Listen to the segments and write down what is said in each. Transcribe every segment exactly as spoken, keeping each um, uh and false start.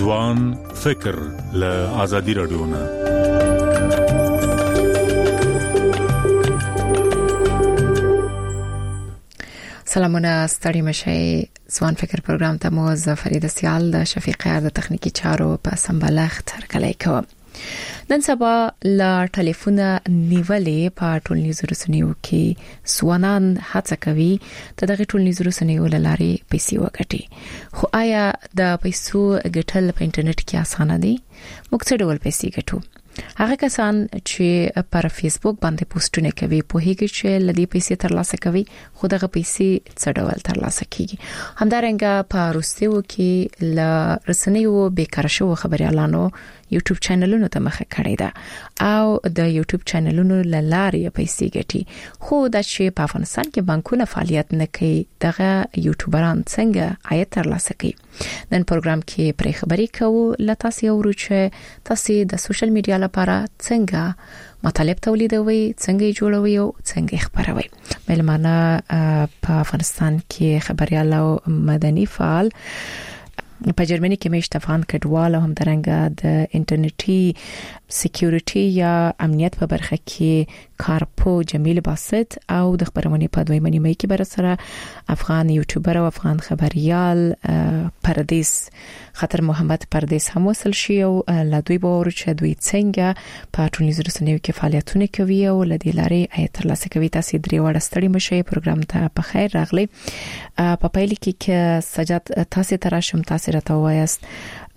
ځوان فکر له آزادي رادیو نه. سلامونه، ستړي مشئ. ځوان فکر پروګرام ته مو ز فرید سیال د شفیقه د تخنیکی چارو په سمبالښت هرکلی کوم. نن سبا لا ټلیفونه نیولې په ټولنیزو رسنیو کې ځوانان هڅه کوي چې دغه ټولنیزو رسنیو لاري پیسې وګټي. خو آیا د پیسو ګټل په انټرنیټ کې اسانه دي؟ موږ څه ډول پیسې ګټو؟ هغه کسان چې پر فیسبوک باندې پوسټونه کوي په هیڅ چې لدی پیسې ترلاسه کوي، خو دغه پیسې څه ډول ترلاسه کیږي؟ همدارنګه په روسیو کې ل رسنیو بیکاره شو خبريالانو یوټیوب چینلونو ته مخه کړی ده او د یوټیوب چینلونو لارې پیسې ګټي. خو د چې په افغانستان کې بانکونه فعالیت نه کوي، دغه یوټیوبران څنګه عاید ترلاسه کوي؟ نن پروګرام کې پرې خبرې کوو. لته تاسو ورو چې تاسو د سوشل میډیا لپاره څنګه مطالب تولیدوي، څنګه جوړوي او څنګه خبروي. ملمانه په افغانستان کې خبريال او مدني فعال په جرمني کې مشت افغان کډوال او همدارنګه د انټرنیټي سکیورټي یا امنیت په برخه کې کارپو جمیل باسط او د خبرونه په دوی منی مې کې بر سره افغان یوټیوبر او افغان خبريال پردیس خاطر محمد پردیس هم وصل شي او لا دوی باور چې دوی څنګه په ټولنیزو رسنیو کې فعالیتونه کوي او لدی لاري آیت ترلاسه کوي. تاسو درې وړ ستړي مشي پروګرام ته په خیر راغلي. په پایله کې چې سجاد تاسو تراشم تاسو راته وایست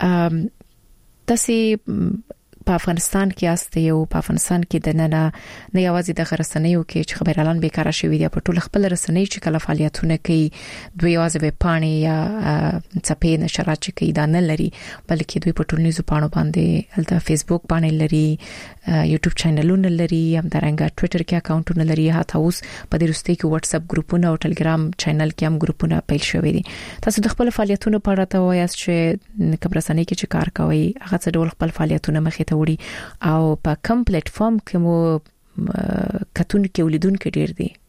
تاسو په افغانستان کې استه یو په افغانستان کې د نه نه یوازې د رسنیو کې چې خبرالان بیکاره شوی دی، په ټول خپل رسنۍ چې کله فعالیتونه کوي دوی یوازې به پانی یا چپې نشرات چې کوي دا نه لري، بلکې دوی په ټولنیزو پاڼو باندې د فیسبوک باندې لري، یوټیوب چینلونه لري، هم درنګ ټوئیټر کې اکاونټونه لري، هاته اوس په دې رسته کې واتس اپ ګروپونه او ټلګرام چینل کې هم ګروپونه پیل شوي دي. تاسو د خپل فعالیتونو په اړه ته وایاست چې کبرسنۍ کې چې کار کوي هغه څه ډول خپل فعالیتونه مخې ته وړي او په کوم پلیټ فارم کې مو کتون کې ولیدون کې ډیر دي؟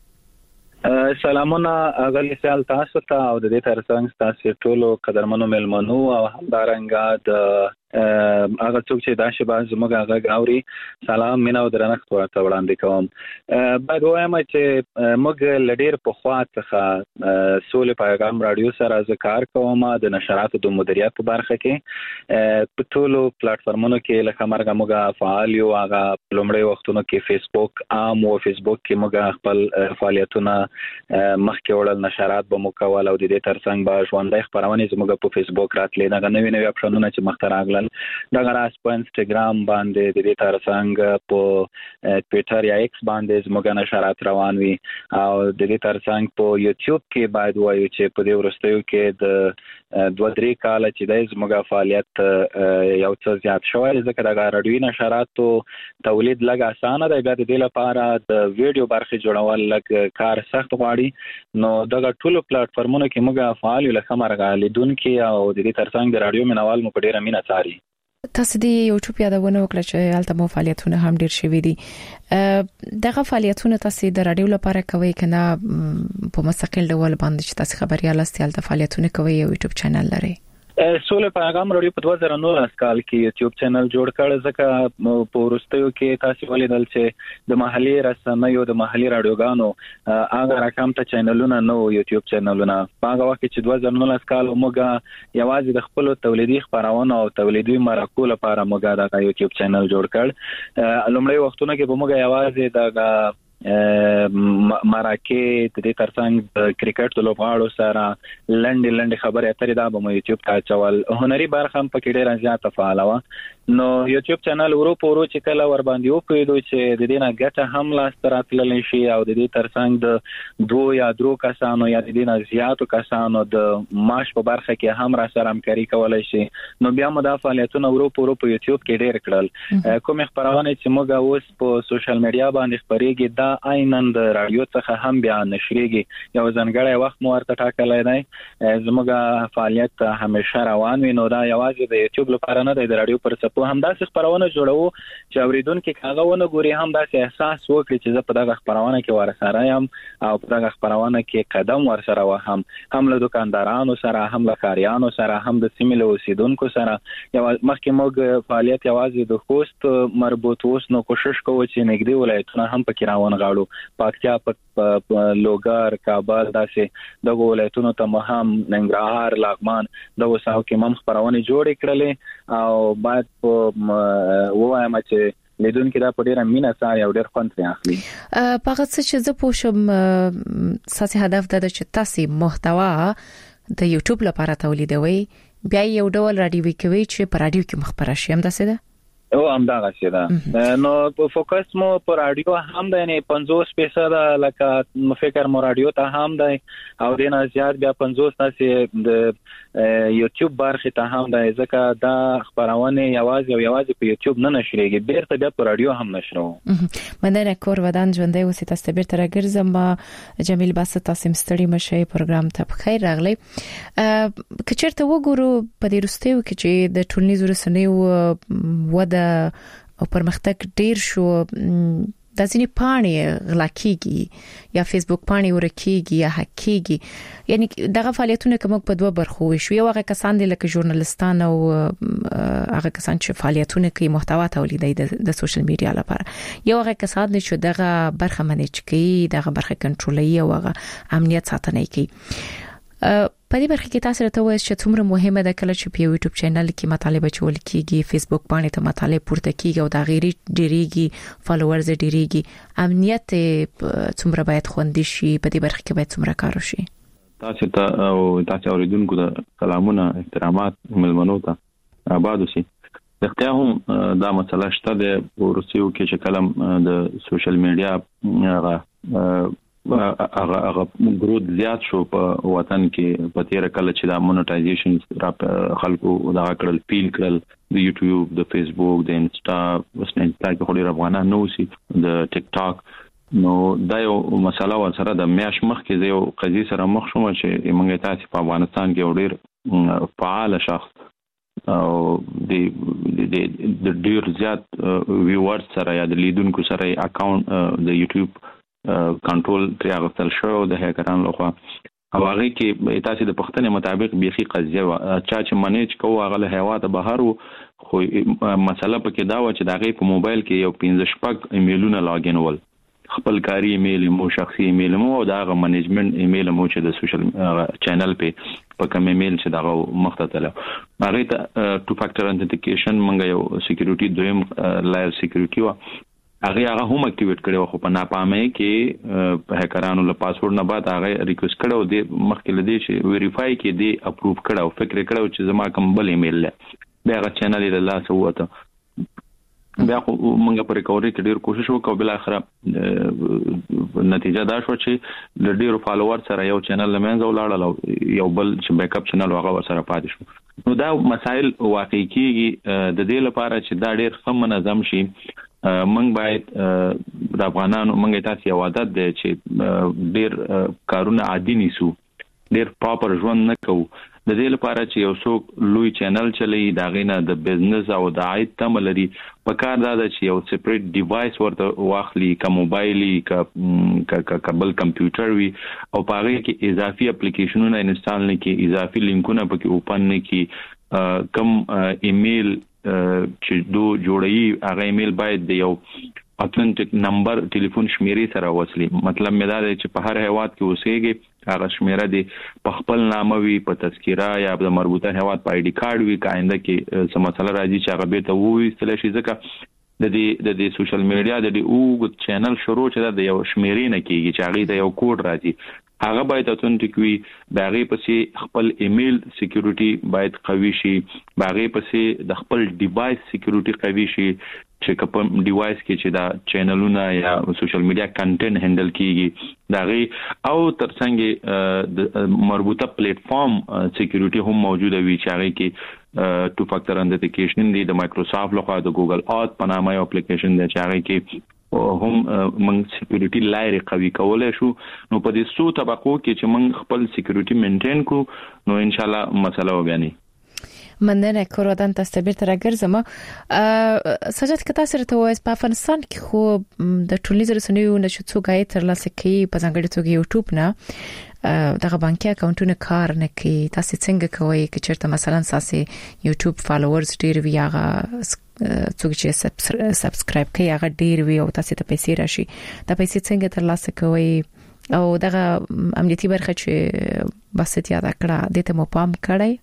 سلامونه اغلی سیال تاسو ته او د دې ترڅنګ تاسو ټولو قدرمنو ملمنو او همدارنګه د هغه څوک چې دا شی باز موږ هغه غاوري سلام مینا او درنښت ورته وړاندې کوم. باید وایم چې موږ لډیر په خوا څخه سولې پیغام رادیو سره ز کار کوم د نشراتو د مدیریت په برخه کې په ټولو پلیټ فارمونو کې لکه مرګه موږ فعال یو. هغه لومړی وختونو کې فیسبوک عام او فیسبوک کې موږ خپل فعالیتونه مخکې وړل، نشرات به مو کول او د دې ترڅنګ به ژوندۍ خبرونه زموږ په فیسبوک راتلې دا نوې نوې اپشنونه چې مخترغلل دا غراس په انستګرام باندې د دې ترڅنګ په ټوئیټر یا ایکس باندې زموږ نشرات روان وي او د دې ترڅنګ په یوټیوب کې باید وایو چې په دې ورستیو کې د دوه درې کال چې د زموږ فعالیت یو څه زیات شوی ځکه دا رادیوي نشراتو تولید لږ اسانه دی، بیا د دې لپاره د ویډیو برخه جوړول لږ کار سخت غواړي. نو دغه ټولو پلیټ فارمونو کې موږ فعال یو لکه مرغه لیدونکو او د دې ترڅنګ د رادیو مینوال مو په ډیره مینه څاري. تاسو د یوټیوب یادونه وکړه چې البته مو فعالیتونه هم ډیر شوي دي. دغه فعالیتونه تاسو د رادیو لپاره کوي کنه په مستقل ډول باندې چې تاسو خبريال استي البته فعالیتونه کوي او یوټیوب چینل لري؟ سولې پیغام رادیو په دوه زره نولس کال کې یوټیوب چینل جوړ کړ ځکه په ورستیو کې تاسو ولیدل چې د محلي رسنیو د محلي رادیوګانو هغه رقم ته چینلونه نو یوټیوب چینلونه په هغه وخت چې دوه زره نولس کال موږ یوازې د خپل تولیدي خبرونه او تولیدي مرکو لپاره موږ د یوټیوب چینل جوړ کړ. لومړی وختونه کې به موږ یوازې د مراکې د دې ترڅنګ د کرکټ د لوبغاړو سره لنډ لنډ خبرې اترې دا به مو یوټیوب ته چول هنري برخه هم پکې ډېره زیاته فعاله وه. نو یوټیوب چینل ورو په ورو چې کله ور باندې وپوهېدو چې د دې نه ګټه هم لاسته راتللی شي او د دې ترڅنګ د دوه یا درو کسانو یا د دې نه زیاتو کسانو د معاش په برخه کې هم را سره همکاري کولی شي، نو بیا مو دا فعالیتونه ورو په ورو په یوټیوب کې ډېر کړل. کومې خپرونې چې موږ اوس په سوشل میډیا باندې خپرېږي دا دا عینن د رادیو څخه هم بیا نشریږي یو ځانګړی وخت مو ورته ټاکلای دی زموږ فعالیت همیشه روان وي نو دا یوازې د یوټیوب لپاره نه دی د رادیو پر څپو هم داسې خبرونه جوړو چې اوریدونکو کاغه ونه ګوري هم داسې احساس وکړي چې زه په دغه خبرونه کې ورسره یم او په دغه خبرونه کې قدم ورسره وهم هم له دکاندارانو سره هم له کاریانو سره هم د سیمې له اوسیدونکو سره یو مخکې موږ فعالیت یوازې د خوست مربوط اوس نو کوشش کوو چې نږدې ولایتونه هم پکې راونغاړو پکتیا په لوګر کابل داسې دغه ولایتونو ته هم ننګرهار لغمان دغه ساو کې هم خبرونه جوړ کړلې او باید په وایم چې لیدونکو دا په ډیره مینه سره یو ډیر خوند اخلي پغه څه چې زه پوښم ساسي هدف د چې تاسو محتوا د یوټیوب لپاره تولیدوي بیا یو ډول رادیو کوي چې په رادیو کې مخبره شي هم داسې ده او هم دا غشي ده نو فوکس مو پر رادیو هم ده یعنی پنځوس فیصد لکه فکر مو رادیو ته هم ده او دینه زیات بیا پنځوس تاسو د یوټیوب برخه ته هم ده ځکه دا خبرونه یوازې او یوازې په یوټیوب نه نشریږي بیرته بیا په رادیو هم نشرو مننه کور ودان ژوندې اوسې تاسو بیرته راګرځم جمیل بس تاسو مستړي مشي پروګرام ته بخیر راغلی کچرته وګورو په دې رستیو کې چې د ټولنیزو رسنیو وده او پرمختګ ډیر شو د ځینې پاڼې غلا کیږي یا فیسبوک پاڼې ورکیږي یا هکیږي یعنی دغه فعالیتونه کوم په دوه برخو شو یو هغه کسان دي لکه ژورنالیستان او هغه کسان چې فعالیتونه کوي محتوا تولیدي د سوشل میډیا لپاره یو هغه کسان دي چې دغه برخه منیج کوي دغه برخه کنټرولوي او هغه امنیت ساتنه کوي په دې برخه کې تاسو راته وایئ چې څومره مهمه ده کله چې په یوټیوب چینل کې مطالبه چول کیږي فیسبوک باندې ته مطالبه پورته کیږي او دا غیري ډیریږي فالوورز ډیریږي امنیت څومره باید خوندي شي په دې برخه کې باید څومره کار وشي تاسو ته او تاسو اوریدونکو ته سلامونه احترامات ملمنو ته آباد اوسئ دغه هم دا مسله شته د ورسیو کې چې کلم د سوشل میډیا هغه هغه هغه ګروت زیات شو په وطن کې په تیر کله چې دا مونټایزیشن خلکو دا کړل فیل کړل د یوټیوب د فیسبوک د انسټا وسنټا کې خوري افغانان نو سي د ټیک ټاک نو دا یو مسله ورسره د میاش مخ کې یو قضیه سره مخ شوم چې موږ تاسو په افغانستان کې ډېر فعال شخص او د د ډېر زیات ویورز سره یا د لیدونکو سره اکاونټ د یوټیوب کنټرول تر هغه شو د هکرانو لخوا او هغه کې تاسو د پښتنې مطابق بيخي قضیه چا چې منیج کوو هغه له هوا ته بهر خو مسله پکې دا و چې دا غي په موبایل کې یو پنځه شپږ ایمیلونه لاګین ول خپل کاری ایمیل مو شخصي ایمیل مو او دا غو منیجمنت ایمیل مو چې د سوشل چینل په په کوم ایمیل چې دا مختتله هغه ته ټو فاکټر انټیکیشن منګه یو سکیورټي دویم لایر سکیورټي و هغه هغه هم اکټیویټ کړو خو په ناپامه کې په هکرانو له پاسورډ نه بعد هغه ریکوست کړو د مخکې لدی چې ویریفای کې دی اپروف کړو فکر کړو چې زما کوم بل ایمیل له بیا غا چینل له لاس وته بیا موږ په ریکورډ کې ډیر کوشش وکړو بل اخر نتیجه دا شو چې د ډیرو فالوور سره یو چینل لمنځه ولاړل یو بل چې بیک اپ چینل هغه سره پاتې شو نو دا مسائل واقعي کېږي د دې لپاره چې دا ډیر سم منظم شي منګ باید د افغانانو منګ تاسو یو عادت دی چې ډیر کارونه عادي نیسو ډیر پراپر ژوند نه کوو د دې لپاره چې یو څوک لوی چینل چلی دا غینه د بزنس او د عاید تم لري په کار دا چې یو سپریټ ډیوایس ورته واخلي کا موبایلي کا کابل کمپیوټر وي او په هغه کې اضافي اپلیکیشنونه انسټال نه کی اضافي لینکونه پکې اوپن نه کی کم ایمیل چې دو جوړي هغه ایمیل باید د یو اتنټیک نمبر ټلیفون شمیرې سره وصلي مطلب مې دا دی چې په هر هیواد کې اوسېږي هغه شمیره دی په خپل نامه وي په تذکره یا د مربوطه هیواد په آی ډی کارت وي کاینده کې څه مسله راځي چې هغه به ته وایي استل شي ځکه د دې د دې سوشل میډیا د دې او چینل شروع چې د یو شمیرې نه کیږي چې هغه د یو کوډ راځي هغه باید اتنټیک وي باغې پسې خپل ایمیل سکیورټي باید قوي شي باغې پسې د خپل ډیوایس سکیورټي قوي شي چې کوم ډیوایس کې چې دا چینلونه یا سوشل میډیا کنټینټ هندل کیږي دا غي او ترڅنګ د مربوطه پلیټ فارم سکیورټي هم موجوده وي چې هغه کې ټو فاکټر انټیکیشن دی د مایکروسافټ لخوا د ګوګل آت په نامه یو اپلیکیشن دی چې هغه کې هم موږ سکیورټي لایې قوي کولای شو. نو په دې څو طبقو کې چې موږ خپل سکیورټي مینټین کو نو ان شاء الله مسله وګڼي. مننه کور ودان تاسو بیرته راګرځم. سجاد کتا سره ته وایي په افغانستان کې خو د ټولنیز رسنیو نشو څوګای تر لاسه کې په ځانګړي توګه یوټیوب نه دغه بانکي اکاونټونه کار نه کوي. تاسو څنګه کوئ چې چیرته مثلا تاسو یوټیوب فالوورز ډیر وي هغه څوک چې سبسکرایب کوي هغه ډیر وي او تاسو ته پیسې راشي دا پیسې څنګه تر لاسه کوئ او دغه امنیتي برخه چې بسط یاد کړه د ته مو پام کړی؟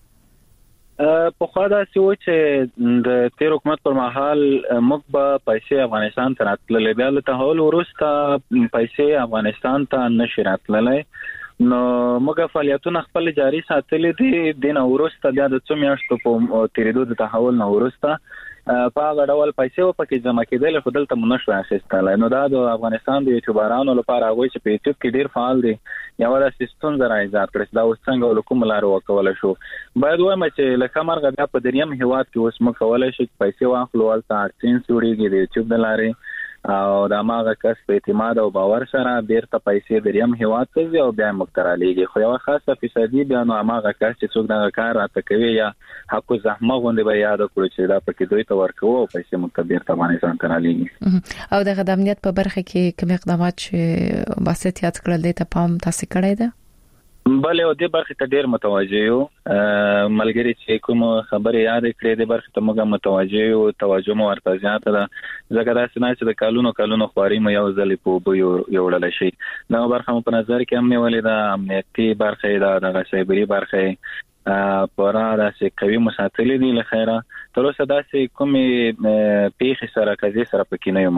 په خوا دا سی و چې د تیر حکومت پر مهال موږ به پیسې افغانستان ته راتللې بیا له تحول وروسته پیسې افغانستان ته نشي راتللې نو موږ فعالیتونه خپل جاري ساتلې دي. د نو وروسته بیا د څو میاشتو په تیریدو د تحول نو وروسته په هغه ډول پیسې و پکې جمع کېدل خو دلته منشو اخیستل. نو دا د افغانستان د یوټیوبرانو لپاره هغه چې په یوټیوب کې ډیر فعال دي یو د سیستم زرا ایجاد کړی دا اوس څنګه ولکم لار وکول شو. باید وایم چې لکه مرغه بیا په دریم هیواد کې اوس مو کولای شي پیسې واخلو ولته اډسنس جوړیږي د یوټیوب د لارې او دا ماغه کس په اعتماد او باور سره بیرته پیسې دریم هیواد ته ځي او بیا مقترالیږي. خو یو خاصه فیصدي بیا نو ماغه کس چې څوک دا کار راته کوي یا حق زحمه غونډه به یاد کړو چې دا پکې دوی ته ورکوو او پیسې مقتبر ته افغانستان ته رالیږي. او د خدمات په برخه کې کوم اقدامات چې باسط یاد کړل دي ته پام تاسو کړی ده؟ بله او د برخه ته ډیر متوجه یو ملګری چې کوم خبره یاد کړې د برخه ته موږ متوجه یو توجه مو ورته زیاته ده ځکه دا څنګه چې د کالونو کالونو خواري مو یو ځل په بو یو وړل شي. دا برخه مو په نظر کې هم نیولې ده امنیتي برخه ده د سایبری برخه پورا داسې کوي مساتلې دي له خیره تر اوسه داسې کومې پیښې سره کزي سره پکې نه یو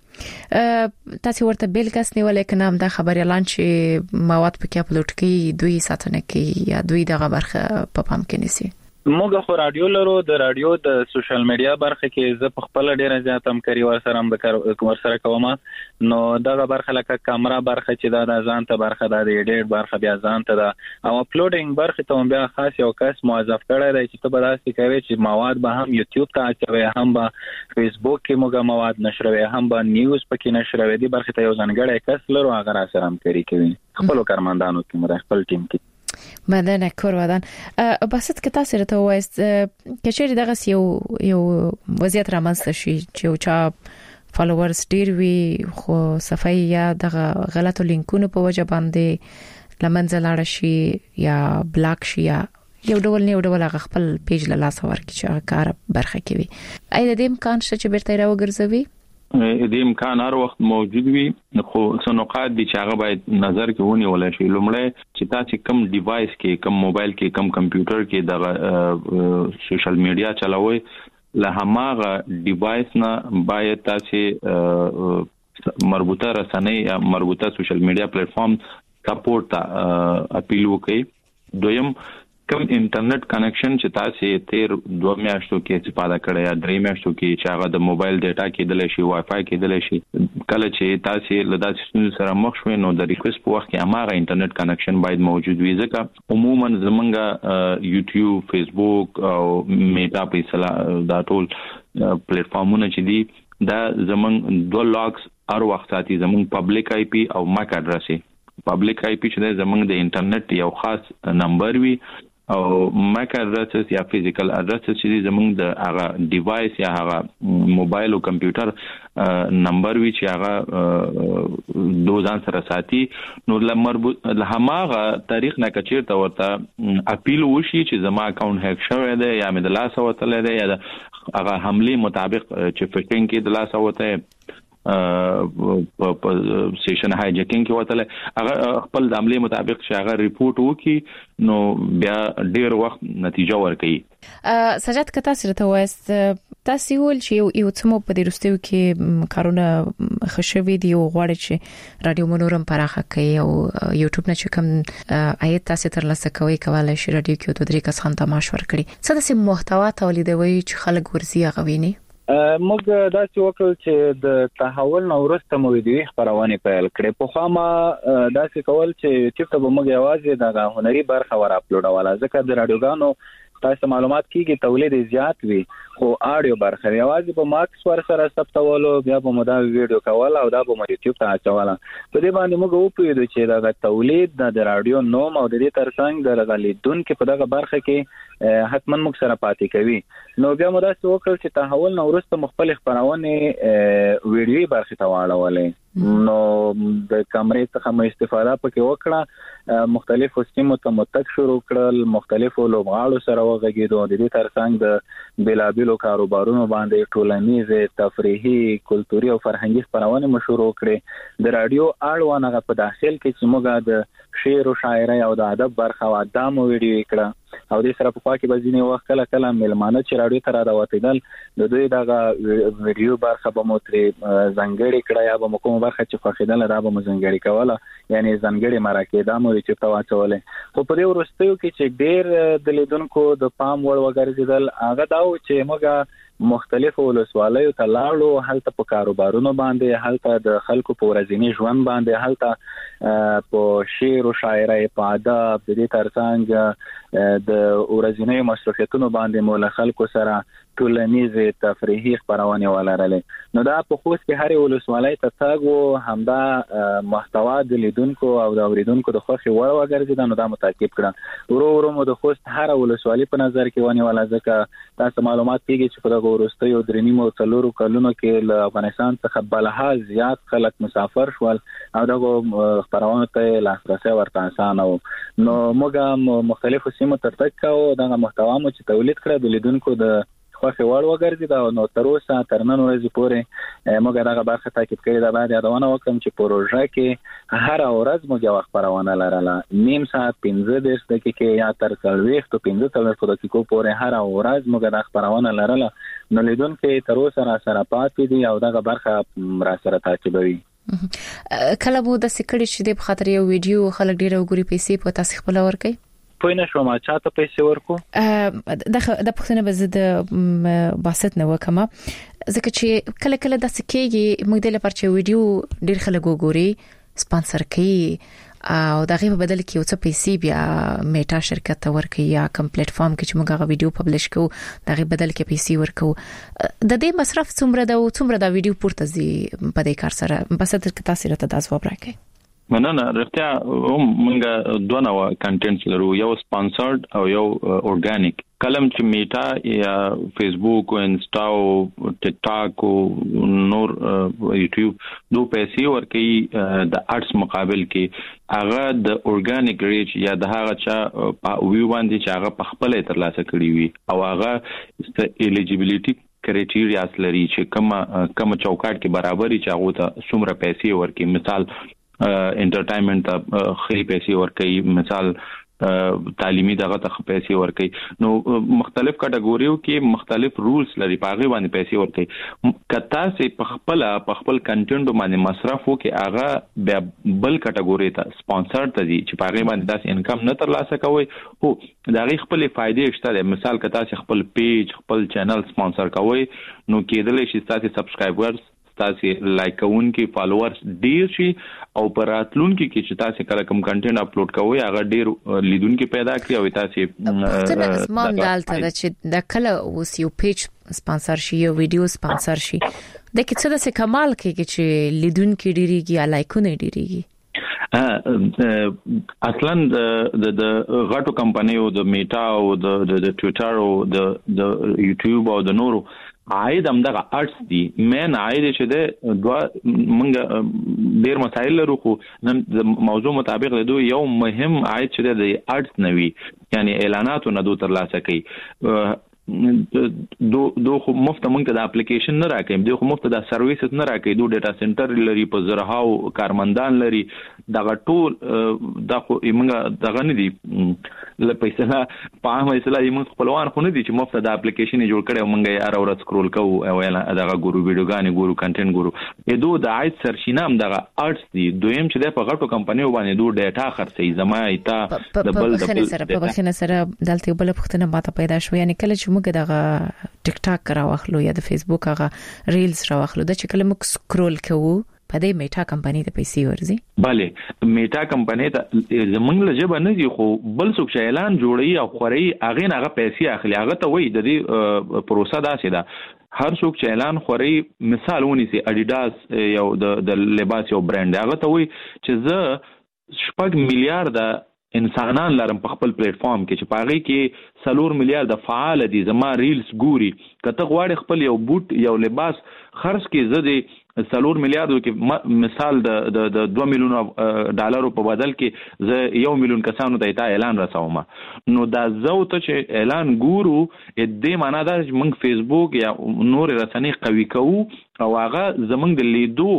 مخشي. تاسو ورته بیل کس نیولې کنه هم دا خبر اعلان چې مواد پکې اپلوډ کړي دوی ساتنه کوي یا دوی دغه برخه په پام کې نیسي؟ موږ خو رادیو لرو د رادیو د سوشل میډیا برخه کې زه په خپل ډیره زیات هم کوي ور سره هم د کور سره کوم نو دغه برخه لکه کیمرا برخه چې دا د ځان ته برخه د ایډیټ برخه بیا ځان ته دا او اپلوډینګ برخه ته بیا خاص یو کس موظف کړی دی چې ته به تاسو کوي چې مواد به هم یوټیوب ته اچوي هم به فیسبوک کې موږ مواد نشروي هم به نیوز پکې نشروي دي برخه ته یو ځانګړی کس لرو هغه را سره هم کوي کوي خپل کارمندانو کې مر خپل ټیم کې. مننه کور ودان. باسط که تاسو راته وایست کچېری دغه یو یو وضعیت رامنځته شي چې چا فالوورز ډیر وي خو صفای یا دغه غلطو لینکونو په وجه باندې لمنځه لاړ شي یا بلاک شي یا یو ډول نه یو ډول هغه خپل پیج له لاس ورکړي چې کار برخه کوي. اې د دې امکان شته چې بیرته راوګرځوي؟ د امکان هر وخت موجود وي خو سنوقات دي چې هغه باید نظر کې ونیول شي. لومړی چې تاسو کوم ډیوایس کې کوم موبایل کې کوم کمپیوټر کې د سوشل میډیا چلوي له هماغه ډیوایس نه باید تاسو مربوطه رسنۍ یا مربوطه سوشل میډیا پلیټ فارم سپورټ ته اپیل وکړئ. دویم کوم انټرنیټ کنیکشن چې تاسو تیر دوه میاشتو کې استفاده کړی یا درې میاشتو کې چې هغه د موبایل ډیټا کې دلې شي وای فای کې دلې شي کله چې تاسو له داسې سره مخ شوي نو د ریکوست په وخت کې هغه انټرنیټ کنیکشن باید موجود وي ځکه عموما زمونږ یوټیوب فیسبوک او میټا پیسلا دا ټول پلیټ فارمونه چې دي دا زمونږ دوه لاکس هر وخت ساتي زمونږ پبلک آی پی او ماک اډرس. پبلک آی پی چې زمونږ د انټرنیټ یو خاص نمبر وي او ماک اډرس یا فزیکل اډرس چې زمونږ د هغه ډیوایس یا هغه موبایل او کمپیوټر نمبر وی چې هغه دوزان سره ساتي نو مربوط هماغه تاریخ نه کچیر ته ورته اپیل وشي چې زما اکاونټ هک شوی دی یا مې د لاس وتل دی یا هغه حمله مطابق چې فټینګ کې د لاس وته په سیشن هایجکینګ کې وته هغه خپل د عملي مطابق چې هغه ریپورت وکي نو بیا ډیر وخت نتیجه ورکړي. سجاد کتا سره ته وایست تاسو ول چې یو څه مو په دې رستیو کې کارونه خشوي دی او غواړي چې رادیو منورم پراخه کوي او یوټیوب نه چې کوم آیت تاسو تر لاسه کوي کولای شي رادیو کې دوه درې کسان تماش ورکړي څه داسې محتوا تولیدوي چې خلک ورزي غویني. موږ داسې وکړل چې د تحول نو ورسته مو ویډیو خبرونه پیل کړې په خامه داسې کول چې یوټیوب ته موږ یوازې د هنري برخه ور اپلوډ ولا ځکه د رادیوګانو تاسو معلومات کیږي تولید زیات وي خو آډیو برخه یوازې په ماکس ور سره ثبتولو بیا به مو دا ویډیو کول او دا به مو یوټیوب ته اچول په دې باندې موږ وپوهیدو چې دا تولید د رادیو نوم او د دې ترڅنګ د غلیدونکو په دغه برخه کې حتما موږ سره پاتې کوي نو بیا مو دا څه وکړل چې تحول نو ورسته مختلف خبرونه ویډیوي برخه ته واړولې نو د کیمرې څخه مو استفاده پکې وکړه مختلفو سیمو ته متک شروع کړل مختلفو لوبغاړو سره وغږیدو د دې ترڅنګ د بلابلو کاروبارونو باندې ټولنیزه تفریحي کلتوري او فرهنګي خبرونه مشهور کړي د رادیو اړوانه په داخل کې چې موږ د شعر او شاعري او د ادب برخه او د مو ویډیو کړه او د سره په خوا کې بزینه وخت کله کله ملمانه چې رادیو ته راوتیدل د دوی دغه ویډیو برخه به مو تر زنګړی کړه یا به کوم برخه چې خوښیدل را به مو زنګړی کوله یعنی زنګړی مرکه دا مو چې په واچولې خو په دې ورستیو کې چې ډېر د لیدونکو د پام وړ وګرځیدل هغه دا چې موږ مختلفو ولسوالیو ته لاړو هلته په کاروبارونو باندې هلته د خلکو په ورځني ژوند باندې هلته په شعر او شاعري په ادب د دې ترڅنګ د ورځنی مصرفیتونو باندې مول خلکو سره ټولنیزه تفریحي خبرونه ولرلې نو دا په خوست کې هر ولسوالۍ ته تاګو همدا محتوا د لیدونکو او د اوریدونکو د خوښي وړ وګرځیدل نو دا متعقب کړه ورو ورو مو د خوست هر ولسوالۍ په نظر کې ونی ولا ځکه تاسو معلومات کیږي چې په دغه ورستیو درنی مو څلورو کلونو کې له افغانستان څخه بلها زیات خلک مسافر شول او دغه خبرونه ته لاسرسي ورته آسان او نو موږ مختلفو سیمو ترتک کاو دغه محتوا مو چې تولید کړه د لیدونکو د خوښي وړ وګرځي دا نو تر اوسه تر نن ورځې پورې موږ دغه برخه تاکید کړی دا باید یادونه وکړم چې پروژه کې هر ورځ موږ یو خبرونه لرله نیم ساعت پنځه دېرش دقیقې یا تر څلوېښت او پنځه څلوېښت دقیقو پورې هر ورځ موږ د خبرونه لرله نو لیدونکو تر اوسه را سره پاتې دي او دغه برخه را سره تعقیبوي کله مو د سکړی چې د خاطر یو ویډیو خلک ډیره وګوري پیسې په تاسو خپل ورکي پوه نه شوم چاته پیسې ورکو د د پښتنه بزد باسط نه وکما ځکه چې کله کله د سکیږي موږ د لپاره چې ویډیو ډیر خلک وګوري سپانسر کوي او دغه په بدل کې اوڅ پیسې بیا میټا شرکت ته ورکي یا کوم پلیټ فارم کې چې موږ غو ویډیو پبلش کوو دغه بدل کې پیسې ورکو د دې مصرف څومره د څومره د ویډیو پورته زی په دې کار سره بس تر کې تاسو راته د ځواب راکړئ مننه رښتیا هم موږ دوه نوع کنټینټس لرو یو سپانسرډ او یو اورګانیک کلم چې میټا یا فیسبوک او انسټا او ټیک ټاک او نور یوټیوب دو پیسې ورکي د آرټس مقابل کې هغه د اورګانیک ریچ یا د هغه چا په ویو باندې چې هغه په خپل ترلاسه کړی وي او هغه ایلیجیبিলিټي کرایټیریاز لري چې کوم کوم چوکاټ کې برابرۍ چې هغه ته څومره پیسې ورکي مثال انټرټینمنت خې پیسې ورکي مثال تعلیمي دغه ته پیسې ورکي نو مختلف کټګوریو کې مختلف رولز لري پاغي باندې پیسې ورکي کتا سي په خپل په خپل کنټینټ باندې مصرف وکي هغه بل کټګوري ته سپانسر ته دي چې پاغي باندې داس انکم نه ترلاسه کوي او دغه خپل فائدې شته مثال کتا سي خپل پیج خپل چینل سپانسر کوي نو کېدل شي تاسو سبسکرایبرز تاسو لایکون کې فالوورز ډیر شي او پراتلون کې چې تاسو کله کوم کنټینټ اپلوډ کوئ هغه ډیر لیدونکو پیدا کوي او تاسو څنګه اسمان دالته چې د کله اوس یو پیج سپانسر شي یو ویډیو سپانسر شي د کې څه د کمال کې چې لیدونکو ډیریږي یا لایکونه ډیریږي اصلا د د غټو کمپنیو د میټا او د د ټوئیټر او د د یوټیوب او د نورو عاید هم دغه ارټس دي مین عاید چې ده دوا موږ ډیر مسایل لرو خو نن موضوع مطابق د دوی یو مهم عاید چې ده د ارټس نوي یعنی اعلاناتو نه دوه ترلاسه کوي دو دو خو مفت مونږ ته د اپلیکیشن نه راکې دوی خو مفت د سرویسز نه راکې دوی ډیټا سنټر لري په زرهاو کارمندان لري دغه ټول د خو موږ دغه نه دي ل پیسې نه په مثلا موږ خپلوان خو نه دي چې مفت د اپلیکیشن جوړ کړي موږ یې ار اور سکرول کوو او دغه ګورو ویډیوګانې ګورو کنټینټ ګورو ا دوه د عاید سرچینه هم دغه ارټس دي دویم چې د په غټو کمپنیو باندې دوه ډیټا خرڅي زما ایتا د بل د بل سره په بخنه سره دلته بل پختنه ماته پیدا شو یعنی کله چې موږ دغه ټیک ټاک راوخلو یا د فیسبوک هغه ریلز راوخلو د چې کله موږ سکرول کوو په دې میټا کمپنی ته پیسې ورځي؟ bale میټا کمپنی ته زمونږ لجبه نه دي خو بل څوک چې اعلان جوړي او خوري اغه نه پیسې اخلي هغه ته وای د دې پروسه داسې ده هر څوک چې اعلان خوري مثال ونیسي اډیداس یو د لباس یو برند هغه ته وای چې زه شپږ میلیارډ انسانان لرم په خپل پلیټ فارم کې چې پاغي کې سلور میلیارډ فعال دي زما ریلز ګوري کته غواړي خپل یو بوت یو لباس خرج کې زده سلور میلیارډ کې مثال د د دوه میلیون ډالرو په بدل کې ز یو میلیون کسانو ته اعلان رسوم نو دا زو ته چې اعلان ګورو دې معنا دا چې موږ فیسبوک یا نور رسنۍ قوي کوو او هغه زمونږ د لیدو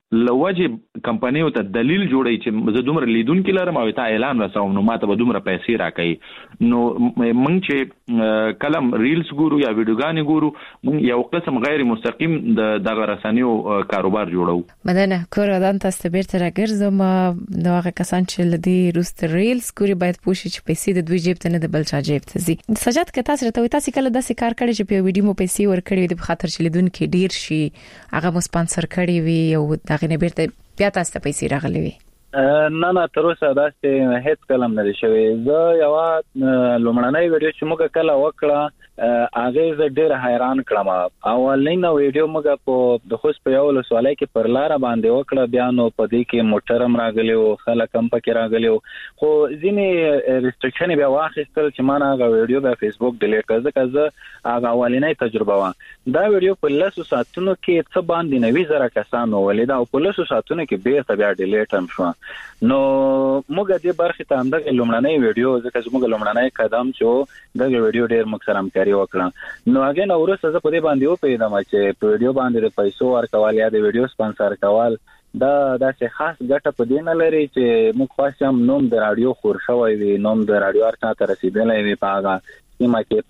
لوجه کمپنیو ته دلیل جوړی چې زه دومره لیدونکو لرم او ته اعلان رسوم نو ماته به دومره پیسې راکړي نو موږ چې کلم ریلز ګورو یا ویډیوګانې ګورو موږ یو قسم غیر مستقیم د دغه رسنیو کاروبار جوړو مدنه کور ودان تاسو بیرته راګرځم نو هغه کسان چې لدی روست ریلز ګوري باید پوښي چې پیسې د دوی جیب ته نه د بل چا جیب ته ځي سجاد که تاسو ته تاسو کله داسې کار کړی چې په ویډیو مو پیسې ورکړي د خاطر چې لیدونکو ډیر شي هغه مو سپانسر کړی وي او هغه نه بیرته بیا تاسو ته پیسې راغلي وي؟ نه نه تر اوسه داسې هیڅ کلم نه شوی زه یو لومړنۍ ویډیو چې موږ کله وکړه هغه زه ډیر حیران کړم اولین ویډیو موږ په د خوست په یو لسوالۍ کې پر لار باندې وکړه بیا نو په دې کې موټرم راغلی او خلک هم پکې راغلی خو ځینې ریستریکشن بیا واخیستل چې ما هغه ویډیو په فیسبوک ډیلیټ کړ ځکه زه هغه اولینۍ تجربه و دا ویډیو په لسو ساعتونو کې څه باندې نوي زره کسانو ولیدا او په لسو ساعتونو کې بیرته بیا ډیلیټ هم شو نو موږ دې برخه ته اندغه لومړنۍ ویډیو ځکه چې موږ لومړنۍ قدم چې دغه ویډیو ډیر موږ سره همکاري وکړه نو هغه نو ورسره زه په دې باندې و پیدم چې په ویډیو باندې د پیسو ورکول یا د ویډیو سپانسر کول دا داسې خاص ګټه په دې نه لري چې موږ خاصم نوم د رادیو خور شوی وي نوم د رادیو ارته رسیدلې وي په هغه سیمه کې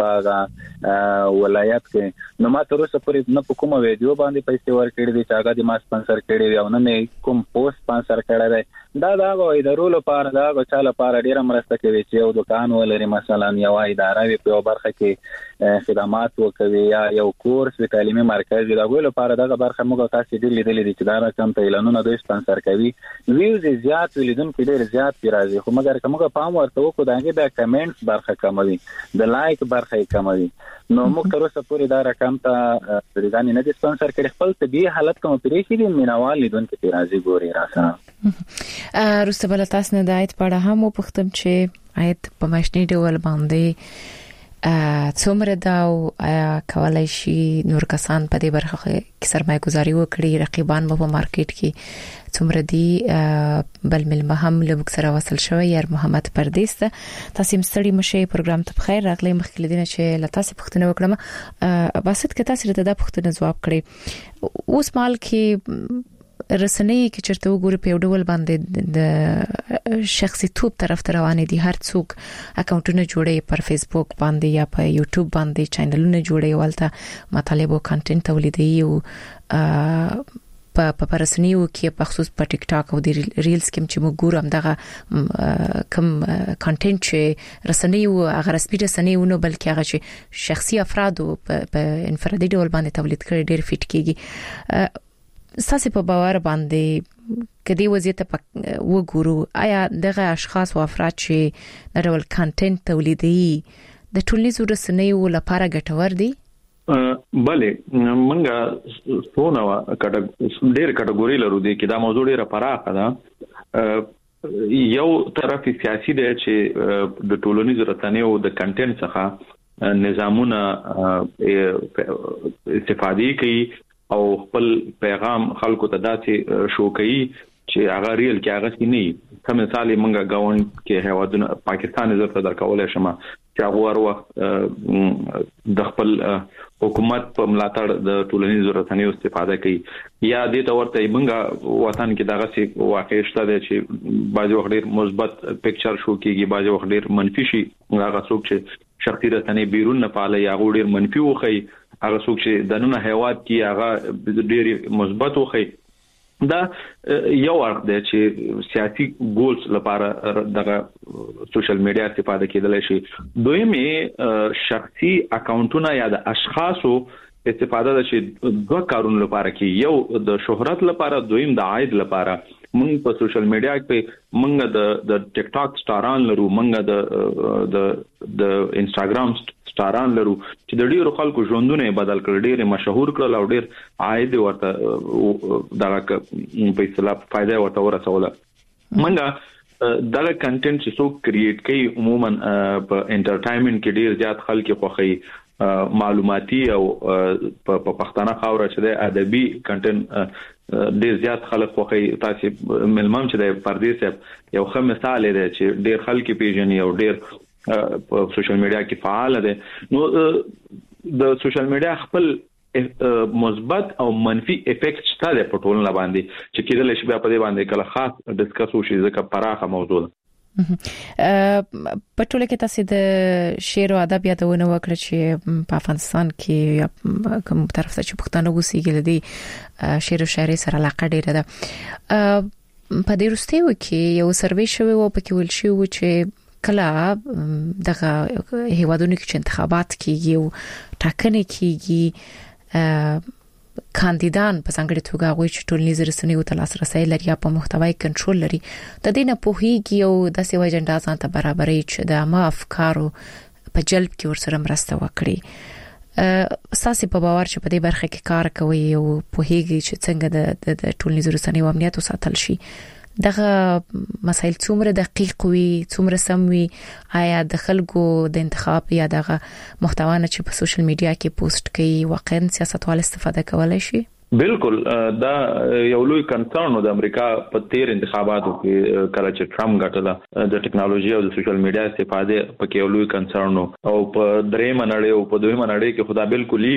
په ولایت کې نو ما تر اوسه پورې نه په کومه ویډیو باندې پیسې ورکړې دي چې هغه د ما سپانسر کړي وي او نه کوم پوسټ سپانسر کړی دی دا دا غوې د رول لپاره دا غوچا لپاره ډیره مرسته کوي چې یو دکان ولري مثلا یو اداره وي په برخه کې خدمات وکوي یا یو کورس وی تعلیمي مرکز دا غوې لپاره دا برخه موږ تاسو دې لیدلې دي چې دا رقم ته اعلانونه دوی سپانسر کوي ویوز زیات ولیدونکو ډیر زیات پیراځي خو مګر کومه پام ورته وکړو دا کې د کمنټس برخه کموي د لایک برخه کموي نو موږ تر اوسه پورې دا رقم ته پریدانې نه دي سپانسر کړي خپل طبيعي حالت کوم پرې کې دي مینوال لیدونکو پیراځي ګوري راسره روسته بل تاسو نه د آیت پړه هم پختم چې آیت په ماشنی ډول باندې څومره دا کولای شي نور کسان په دې برخه کې سرمایه گذاري وکړي رقیبان په مارکیټ کې څومره دی بل ملمه هم له وکسره وصل شوی یار محمد پردیس ته تاسو مستړي مشه پروګرام ته بخیر راغلی مخکې لدینه چې له تاسو پوښتنه وکړم باسط که تاسو ته دا پوښتنه جواب کړئ اوس مال کې رسنۍ کې چرته وګوري په ډول باندې د شخصي توپ طرف ته روان دي هر څوک اکاونټونه جوړي پر فیسبوک باندې یا په یوټیوب باندې چینلونه جوړي ولته مطالب او کنټینټ تولیدي او په په رسنیو کې په خصوص په ټیک ټاک او د ریلز کې چې موږ ګورم دغه کم کنټینټ چې رسنیو هغه رسمي رسنیو نه بلکې هغه چې شخصي افراد په انفرادي ډول باندې تولید کړي ډېر فټ کیږي ساسي په باور باندې کدي وضعیت په وګورو آیا دغه اشخاص او افراد چې د ډول کنټینټ تولیدي د ټولنیزو رسنیو لپاره ګټور دي؟ بله منګه څونه کټ ډېر کټګوري لرو دي کې دا موضوع ډېر پراخه ده یو طرف سیاسي دی چې د ټولنیزو رسنیو د کنټینټ څخه نظامونه استفادې کوي او خپل پیغام خلکو ته داسې شو کوي چې هغه ریل کې هغه نه کوم مثال منګه گاون کې هوادونه پاکستان زر ته درکولای شمه چې هغه ور وخت د خپل حکومت په ملاتړ د ټولنیزو رسنیو استفاده کوي یا د تورته منګه وطن کې دغه څه واقع شته چې بعض وخت ډیر مثبت پکچر شو کېږي بعض وخت ډیر منفي شي هغه څوک چې شخصي رسنۍ بیرون نه پاله یا ډیر منفي وخی هغه څوک چې د نن هیواد کې هغه ډیر مثبت وخی دا یو اړخ دی چې سیاسي ګولز لپاره دغه سوشل میډیا استفاده کېدل شي دویمه شخصي اکاونټونه یا د اشخاصو استفاده د شي دوه کارونو لپاره کې یو د شهرت لپاره دویم د عاید لپاره موږ په سوشل میډیا کې موږ د د ټیک ټاک سټاران لرو موږ د د د انستګرام سټاران لرو چې د ډیرو خلکو ژوندونه بدل کړ ډیر مشهور کړل او ډیر عاید ورته دغه په اصطلاح فائدہ ورته ورسوله موږ دغه کنټینټ چې څوک کریټ کوي عموما په انټرټینمنت کې ډیر زیات خلک خوخي معلوماتي او په پښتانه خاوره چې د ادبي کنټینټ ډیر زیات خلک خوخي تاسو ملمم چې د پردیس یو ښه مثال دی چې ډیر خلک پیژني او ډیر په سوشل میډیا کې فعال دي نو د سوشل میډیا خپل مثبت او منفي افیکټ شته د پټولنه باندې چې کېدل شي بیا په دې باندې کله خاص ډیسکس وشي ځکه پراخه موضوع ده په ټوله کې تاسو د شعر او ادب یادونه وکړه چې په افغانستان کې کوم طرف ته چې پښتانه وسیږي لدی شعر او شاعري سره علاقه ډیره ده په دې وروستیو کې یو سروې شوی و په کې ویل شوی چې کله دغه هیوادونو کې چې انتخابات کیږي او ټاکنې کیږي کاندیدان په څنګه توګه غوي چې ټولنیز رسنیو ته لاسرسي لري په محتوای کنټرول لري د دې نه پوهیږي او د سیو اجنډا ځان ته برابرې چې د ما افکارو په جلب کې ورسره مرسته وکړي اساسي په باور چې په دې برخه کې کار کوي او پوهیږي چې څنګه د ټولنیز رسنیو امنیت وساتل شي دغه مسایل څومره دقیق وي څومره سم وي آیا د خلکو د انتخاب یا دغه محتوا نه چې په سوشل میډیا کې پوسټ کوي واقعا سیاستوال استفاده کولای شي بالکل دا یو لوی کنسرن د امریکا په تیر انتخاباتو کې کله چې ټرمپ ګټله د ټکنالوژي او د سوشل میډیا استفاده په کې یو لوی کنسرن او په درېم نړۍ او په دویمه نړۍ کې خدا بالکل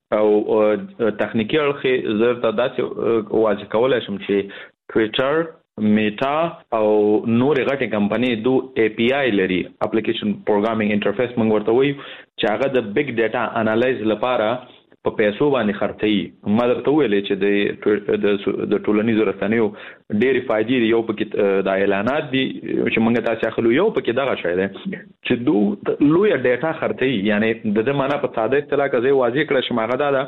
او تخنیکی اړخ زرته داسې واځي کولای شم چې ټوئیټر میټا او نور غټي کمپني دو اي پي اي لري اپلیکیشن پروګرامینګ انټرفیس موږ ورته وایو چې هغه د بیگ ډاټا انالایز لپاره په پیسو باندې خرڅي ما درته ویلې چې د د ټولنیزو رسنیو ډېری فائدې یو پکې د اعلانات دي چې موږ تاسو اخلو یو پکې دغه شی دی چې دو لوی ډاټا خرڅي یعنی د دې معنی په ساده اصطلاح کې ځای واضح کړه چې ماغه دا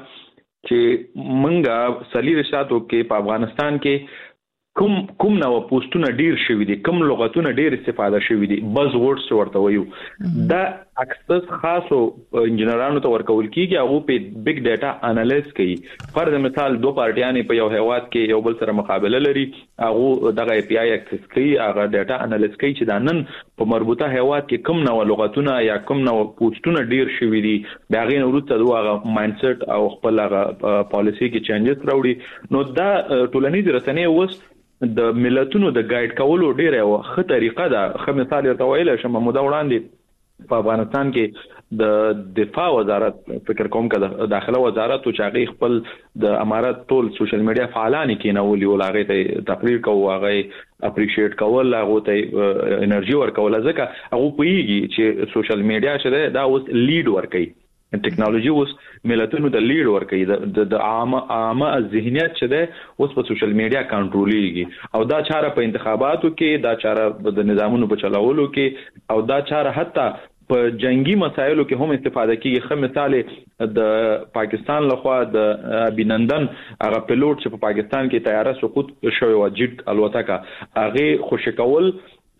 چې موږ سلی رشاتو کې په افغانستان کې کوم کوم نو پوسټونه ډیر شوی دي کوم لغتونه ډیر استفاده شوی دي بز ورډز ورته وایو دا اکسس خاصو انجنیرانو ته ورکول کیږي هغه په بیگ ډاټا انالیز کوي فرض مثال دوه پارټیانې په یو هیواد کې یو بل سره مقابله لري هغه دغه اي پي اي اکسس کوي هغه ډاټا انالیز کوي چې دا نن په مربوطه هیواد کې کوم نو لغتونه یا کوم نو پوسټونه ډیر شوی دي دا غي وروسته دغه مایند سیټ او خپل هغه پالیسی کې چینجز راوړي نو دا ټولنیز رسنۍ اوس د ملتونو د ګایډ کولو ډیره ښه طریقه ده خو مثال ورته ویل شم موده وړاندې په افغانستان کې د دفاع وزارت فکر کوم کده داخله وزارت او چاغي خپل د امارات ټول سوشل میډیا فعالان کې نه ولي ولغه ته تقریر کوو هغه اپریشیټ کول هغه ته انرژي ورکول ځکه هغه پوهیږي چې سوشل میډیا شته دا اوس لیډ ورکوي ټیکنالوژي اوس ملتونو د لیډ ورکوي د عامه عامه ذهنیت چې ده اوس په سوشل میډیا کنټرولېږي او دا چاره په انتخاباتو کې دا چاره د نظامونو په چلاولو کې او دا چاره حتی په جنگي مسایلو کې هم استفاده کیږي خو مثال د پاکستان لخوا د ابینندن هغه پیلوټ چې په پاکستان کې طیاره سقوط شوی و جټ الوتکه هغه خوشکول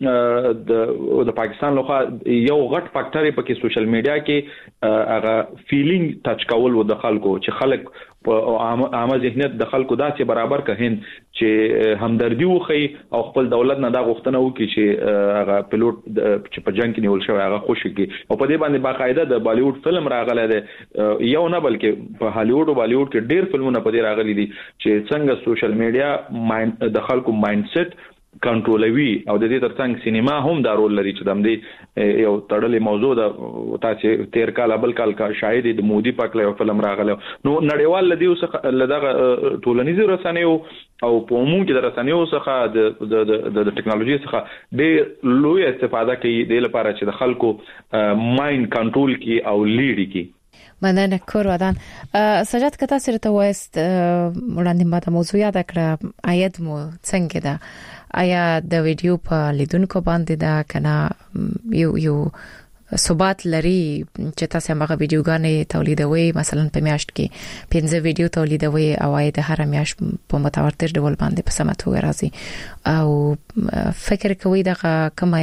د د پاکستان لخوا یو غټ فاکټر په کې سوشل میډیا کې هغه فیلینګ ټچ کول و د خلکو چې خلک په عامه ذهنیت د خلکو داسې برابر کهین چې همدردي وخی او خپل دولت نه دا غوښتنه وکړي چې هغه پیلوټ چې په جنگ کې نیول شوی هغه خوشی کی او په دې باندې باقاعده د بالیوډ فلم راغلی دی یو نه بلکې په هالیوډ او بالیوډ کې ډېر فلمونه په دې راغلي دي چې څنګه سوشل میډیا د خلکو مایند سیټ کنټرولوي او د دې ترڅنګ سینما هم دا رول لري چې د دې یو تړلې موضوع ده تاسو تیر کال بل کال کا شاید د مودي پاک له فلم راغله نو نړیوال لدی اوسه لدغه ټولنیز رسنیو او په عموم کې د رسنیو څخه د د ټکنالوژي څخه د لوی استفاده کوي د لپاره چې د خلکو مایند کنټرول کی او لیډ کی مننه کور ودان سجاد کته سره ته وست وړاندې ماته موضوع یاد کړه آیت مو څنګه ده آیا د ویډیو په لیدونکو باندې دا کنه یو یو ثبات لري چې تاسو هغه ویډیوګانې تولیدوي مثلا په میاشت کې پنځه ویډیو تولیدوي او د هر میاشت په متواتر ډول باندې په سمه توګه راځي او فکر کوي دا کومه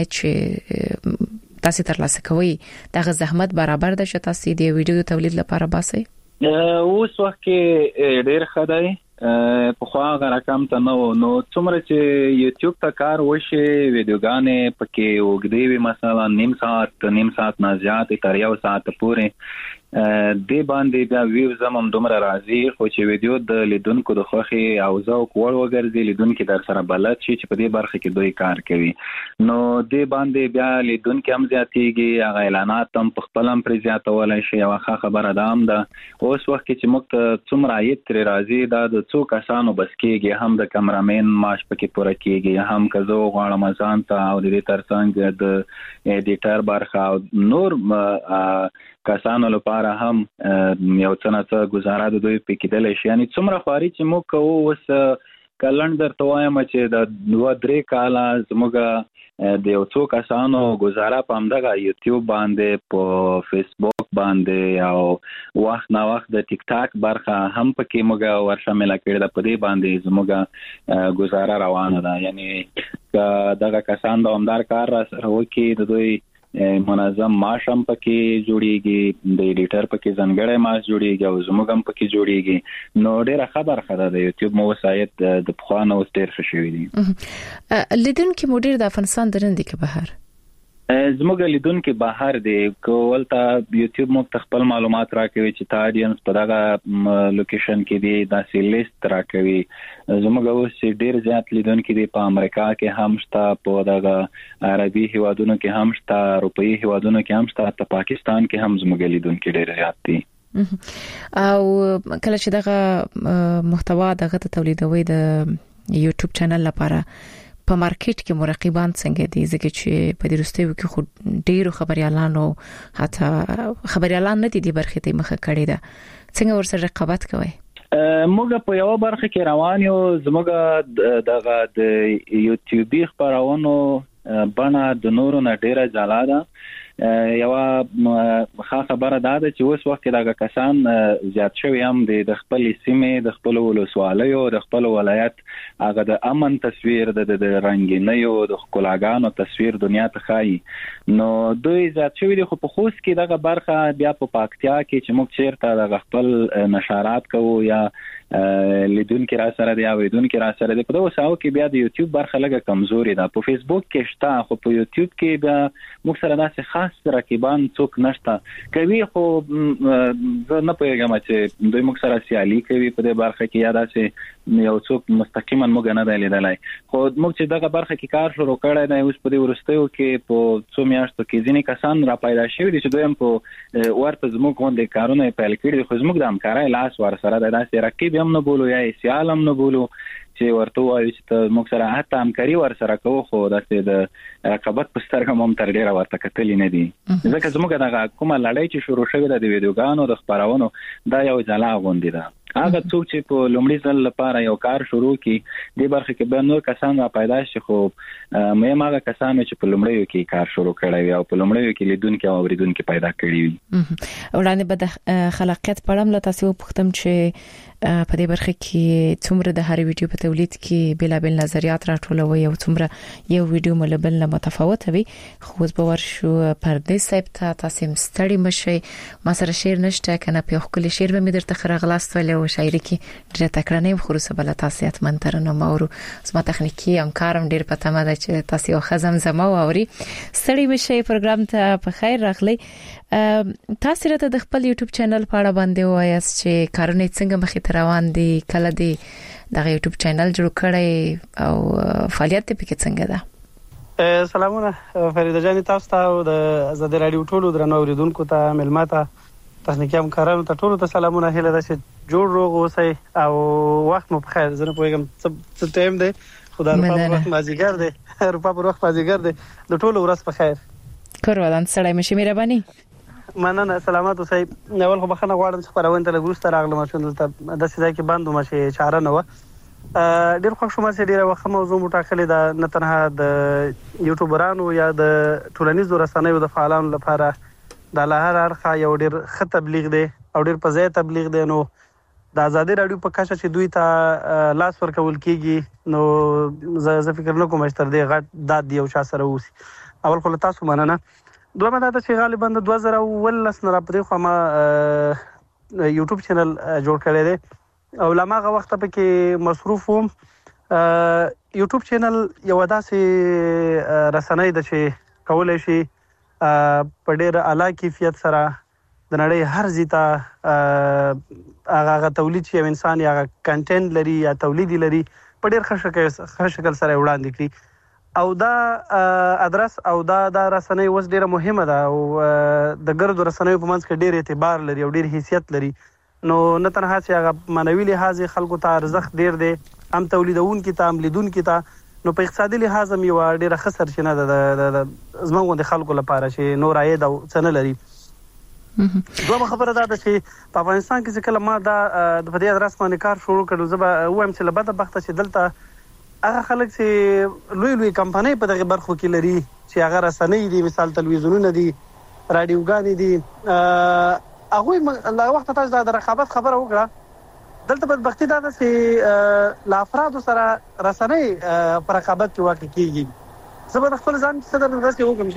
چې تاسو ترلاسه کوي دا زحمت برابر ده چې تاسو د ویډیو تولید لپاره باسي اوس وخت کې ډېر خدای په خوا غرقم ته نو نو څومره چې یوټیوب ته کار وشي ویډیوګانې پکې وګدي وي مثلا نیم ساعت نیم ساعت نه زیات تر یو ساعت پورې د باندې بیا ویو زمم دومره راځي خو چې ویډیو د لیدونکو د خوخي او ذوق وړ وګرځي لیدونکو در سره بلد شي چې په دې برخه کې دوی کار کوي نو د باندې بیا لیدونکو هم زیاتېږي هغه اعلانات هم په خپل هم پر زیاتول شي او ښه خبره ده هم ده اوس وخت کې چې موږ څومره عاید تر راځي دا د څو کسانو بس کېږي هم د کیمرامین معاش پکې پوره کېږي هم کزو غواړم ځان ته او د دې ترڅنګ د ایډیټر برخه او نور کسانو لپاره هم یو څه نه څه گزاره د دوی پکې دل شي یعنی څومره خواري چې موږ کوو وس کلندر توایم چې د دوه درې کاله زموږ د یو څو کسانو گزاره په همدغه یوټیوب باندې په فیسبوک باندې او وخت نه وخت د ټیک ټاک برخه هم پکې موږ ورشامل کړل په دې باندې زموږ گزاره روانه ده یعنی دغه کسان د همدار کار سره وکي د دوی منظم معاش هم پکې جوړیږي د ایډیټر پکې ځانګړی معاش جوړیږي او زموږ هم پکې جوړیږي نو ډیره خبر خبره ده یوټیوب مو وسایت د پخوانو ډیر ښه شوی دي لیدونکو مدیر د افغانستان درندې کې بهر زموږ لیدونکو بهر دی کولته یوټیوب مو خپل معلومات راکوي چې تا اډینس په دغه لوکیشن کې دی داسې لیست راکوي زموږ اوس ډیر زیات لیدونکو دی په امریکا کې هم شته په دغه عربي هیوادونو کې هم شته اروپאי هیوادونو کې هم شته په پاکستان کې هم زموږ لیدونکو ډیر زیات دي او کله چې دغه محتوا دغه تولیدوي د یوټیوب چینل لپاره په مارکیټ کې مراقبان څنګه دي ځکه چې په دې وروستیو کې خو ډیرو خبريالانو حتی خبريالان نه دي د برخې ته مخه کړې ده څنګه ورسره رقابت کوي موږ په یو برخه کې روان یو زموږ دغه د یوټیوبي خبرونو بڼه د نورو نه ډیره جلا ده یو ښه خبره ده چې اوس وخت دا کسان زیات شوی هم د خپل سیمې د خپل ولسوالیو د خپل ولایت هغه د امن تصویر د رنگینیو د خلاګانو تصویر دنیا ته خایي نو دوی زیات شوی دي خو په خوست کې دغه برخه بیا په پاکتیا کې چې موږ چیرته د خپل نشرات کوو یا لیدونکو را سره دی او لیدونکو را سره دی په دغه ساو کې بیا د یوټیوب برخه لګه کمزوري ده په فیسبوک کې شته خو په یوټیوب کې بیا موږ سره داسې خاص رقیبان څوک نشته کوي خو زه نه پوهیږم چې دوی موږ سره سیالي کوي په دې برخه کې یا داسې یو څوک مستقیما موږ نه دی لیدلای خو موږ چې دغه برخه کې کار شروع کړی دی اوس په دې ورستیو کې په څو میاشتو کې ځینې کسان را پیدا شوي دي چې دوی هم په ورته زموږ غونډې کارونه پیل کړي دي خو زموږ د همکارۍ لاس ورسره دی داسې رقیب هم نه بولو یا سیال هم نه بولو چې ورته وایي چې موږ سره حتی همکاري ورسره کوو خو داسې د رقابت په سترګه هم تر ډیره ورته کتلې نه دي ځکه زموږ دغه کومه لړۍ چې شروع شوې ده د ویډیوګانو د خبرونو دا یو جلا غونډه ده هغه څوک چې په لومړي ځل لپاره یو کار شروع کړي د برخه کې به نور کسان را پیدا شي خو مې ماګه کسان چې په لومړیو کې کار شروع کړی وي او په لومړیو کې لیدونکو او اوریدونکو پیدا کړی وي وړاندې به د خلاقیت په اړه له تاسو پوښتم چې په دې برخه کې څومره د هر ویډیو په تولید کې بلا بل نظریات راټولوي او څومره یو ویډیو ملبل نه متفاوت وي خو به ورشو پردې سایب ته تاسو مستړی مشي ما سره شعر نشته کنه په خپل شعر به مې درته خرغلاست ولې او شاعري کې ډېر تکرانې خروسه بل تاسو اتمن ترنه مورو زما تخنیکی همکارم ډېر پته مده چې تاسو یو خزم زما ووري ستړي مشي پروګرام ته په خیر راغلی تاسو راته د خپل یوټیوب چینل په اړه باندې وایاست چې کارونه څنګه مخې ته روان دي کله دي د یوټیوب چینل جوړ کړی او فعالیت په کې څنګه ده سلامونه فریده جان تاسو ته د آزاد رادیو ټولو درنو اوریدونکو ته ملماته تخنیکی همکارانو ته ټولو ته سلامونه هیله ده چې جوړ روغ اوسئ او وخت مو په خیر زه نه پوهیږم څه ټایم دی خدای په وخت مازیګر دی اروپا په وخت مازیګر دی د ټولو ورځ په خیر کورودان سړی مشه مهرباني مننه سلامات اوسئ اول خو بخنه غواړم چې خبرونه ته لګوسته راغلم چې دلته د سې ځای کې بندو مشه چاره نه و ډېر خوښ شوم چې ډېره وخت موضوع مو ټاکلې ده، نه تنها د یوټیوبرانو یا د ټولنیزو رسنیو د فعالانو لپاره د له هر اړخه یو ډېر ښه تبلیغ دی او ډېر په ځای تبلیغ دی. نو د ازادي راډیو په کچه چې دوی ته لاس ورکول کېږي نو زه فکر نه کوم چې تر دې غټ داد دی یو چا سره اوسي. اول خو له تاسو مننه. دویمه دا ده چې غالبا د دوه زره اوولس نه راپدې خوا ما یوټیوب چینل جوړ کړی دی او له هماغه وخته پکې مصروف وم. یوټیوب چینل یوه داسې رسنۍ ده چې کولی شي په ډېر اعلی کیفیت سره د نړۍ هر ځای ته هغه تولید چې یو انسان یا هغه کنټینټ لري یا تولید لري په ډېر ښه شکل سره وړاندې کړي. او دا ادرس او دا دا رسنۍ اوس ډېره مهمه ده او د ګردو رسنیو په منځ کې ډېر اعتبار لري او ډېر حیثیت لري. نو نه تنها چې هغه معنوي لحاظ خلکو ته ارزښت ډېر دی، هم تولیدونکي ته هم لیدونکي ته، نو په اقتصادي لحاظ هم یوه ډېره ښه سرچینه ده د زموږ غوندې خلکو لپاره چې نور عاید او څه نه لري. دویمه خبره دا ده چې په افغانستان کې چې کله ما دا د په دې ادرس باندې کار شروع کړو، زه به ووایم چې له بده بخته چې دلته هغه خلک چې لوی لوی کمپنۍ په دغې برخو کې لري چې هغه رسنۍ دي، مثال تلویزیونونه دي، راډیوګانې دي، هغوی له وخته تاسو دا د رقابت خبره وکړه. دلته بدبختي دا ده چې له افرادو سره رسنۍ په رقابت کې واقع کېږي. زه به د خپل ځان څه درته داسې وکړم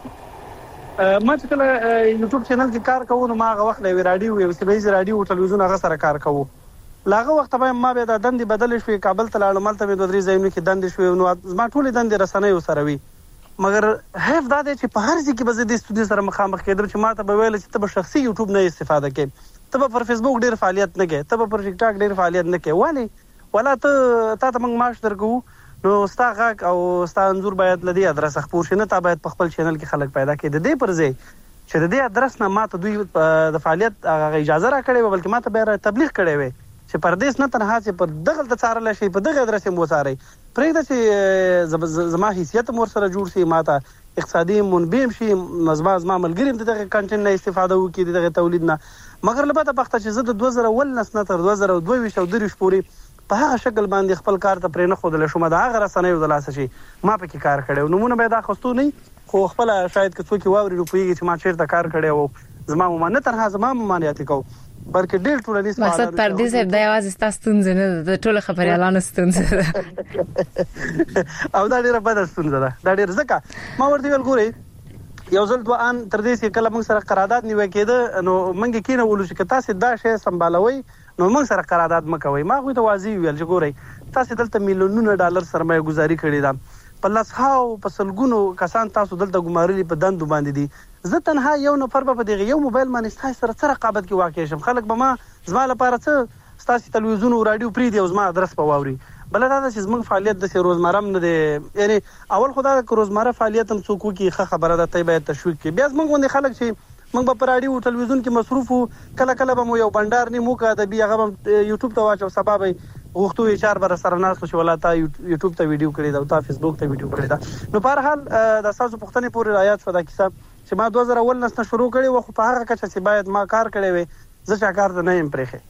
چې ما چې کله یوټیوب چینل کې کار کوو نو ما هغه وخت له یوې راډیو یو سیمه ییز راډیو او تلویزیون هغه سره کار کوو. له هغه وخته به ما بیا دا دندې بدلې شوې، کابل ته لاړم، هلته مې دوه درې ځایونو کې دندې شوې، نو زما ټولې دندې رسنیو سره وي. مګر حیف دا دی چې په هر ځای کې به زه دې ستونزې سره مخامخ کېدم چې ما ته به ویل چې ته به شخصي یوټیوب نه استفاده کوې، ته به پر فیسبوک ډېر فعالیت نه کوې، ته به پر ټیک ټاک ډېر فعالیت نه کوې. ولې؟ ولا ته تا ته موږ معاش درکوو نو ستا غږ او ستا انځور باید له دې ادرسه خپور شي، نه تا باید په خپل چینل کې خلک پیدا کړي. د دې پر ځای چې د دې ادرس نه ما ته دوی د فعالیت هغه اجازه راکړې وه، بلکې ما ته بیا تبلیغ کړی وی چې پردیس نه تنها چې پر دغلته څارلی شي، په دغه ادرس یې وڅارئ. پرېږده چې زما حیثیت هم ورسره جوړ شي، ما ته اقتصادي منبع هم شي، زما زما ملګري هم د دغه کنټینټ نه استفاده وکړي، د دغه تولید نه. مګر له بده بخته چې زه د دوه زره اوولس نه تر دوه زره دوه ویشت او دېرش پورې په هغه شکل باندې خپل کار ته پرې نه ښودلی شوم، د هغه رسنیو د لاسه چې ما پکې کار کړی و. نومونه به یې دا اخیستو نه، خو خپله شاید که څوک یې واوري نو پوهېږي چې ما چېرته کار کړی و. زما مما نه تنها زما ممانعتي کوو بلکې ډېر ټولنیز فعالان. مقصد پردیس صاحب دا یوازې ستا ستونزه نه ده، د ټولو خبریالانو ستونزه ده او دا ډېره بده ستونزه ده. دا ډېر ځکه ما ورته ویل ګورئ یو ځل دوه ان تر دې چې کله موږ سره قرارداد نیوی کېده نو موږ یې کېنولو چې که تاسې دا شی سمبالوئ نو موږ سره قرارداد مه کوئ. ما هغوی ته واضح ویل چې ګورئ تاسې دلته میلیونونه ډالر سرمایه ګزاري کړې ده، په لسهاو په سلګونو کسان تاسو دلته ګمارلي په دندو باندې دي. زه تنها یو نفر به په دغه یو موبایل باندې ستاسو سره څه رقابت کې واقع شم؟ خلک به ما زما لپاره څه ستاسو تلویزیون او راډیو پرېږدي او زما ادرس به واوري. بله دا ده چې زموږ فعالیت داسې روزمره هم نه دی، یعنې اول خو دا ده که روزمره فعالیت هم څوک وکړي ښه خبره ده، ته باید تشویق کړي. بیا زموږ غوندې خلک چې موږ به په راډیو او تلویزیون کې مصروف وو، کله کله به مو یو بنډار نیم وکړه ادبي، هغه به یوټیوب ته واچو، سبا به غوښتو یې چار به سره ناست چې ولا تا یوټیوب ته ویډیو کړې ده او تا فیسبوک ته ویډیو کړې ده. نو په هر حال د ستاسو پوښتنې پورې رعایت شوه دا کیسه چې ما دوه زره اوولس نه شروع کړې وه، خو په هغه کچه چې باید ما کار کړی وی زه چا کار ته نه یم پرېښی.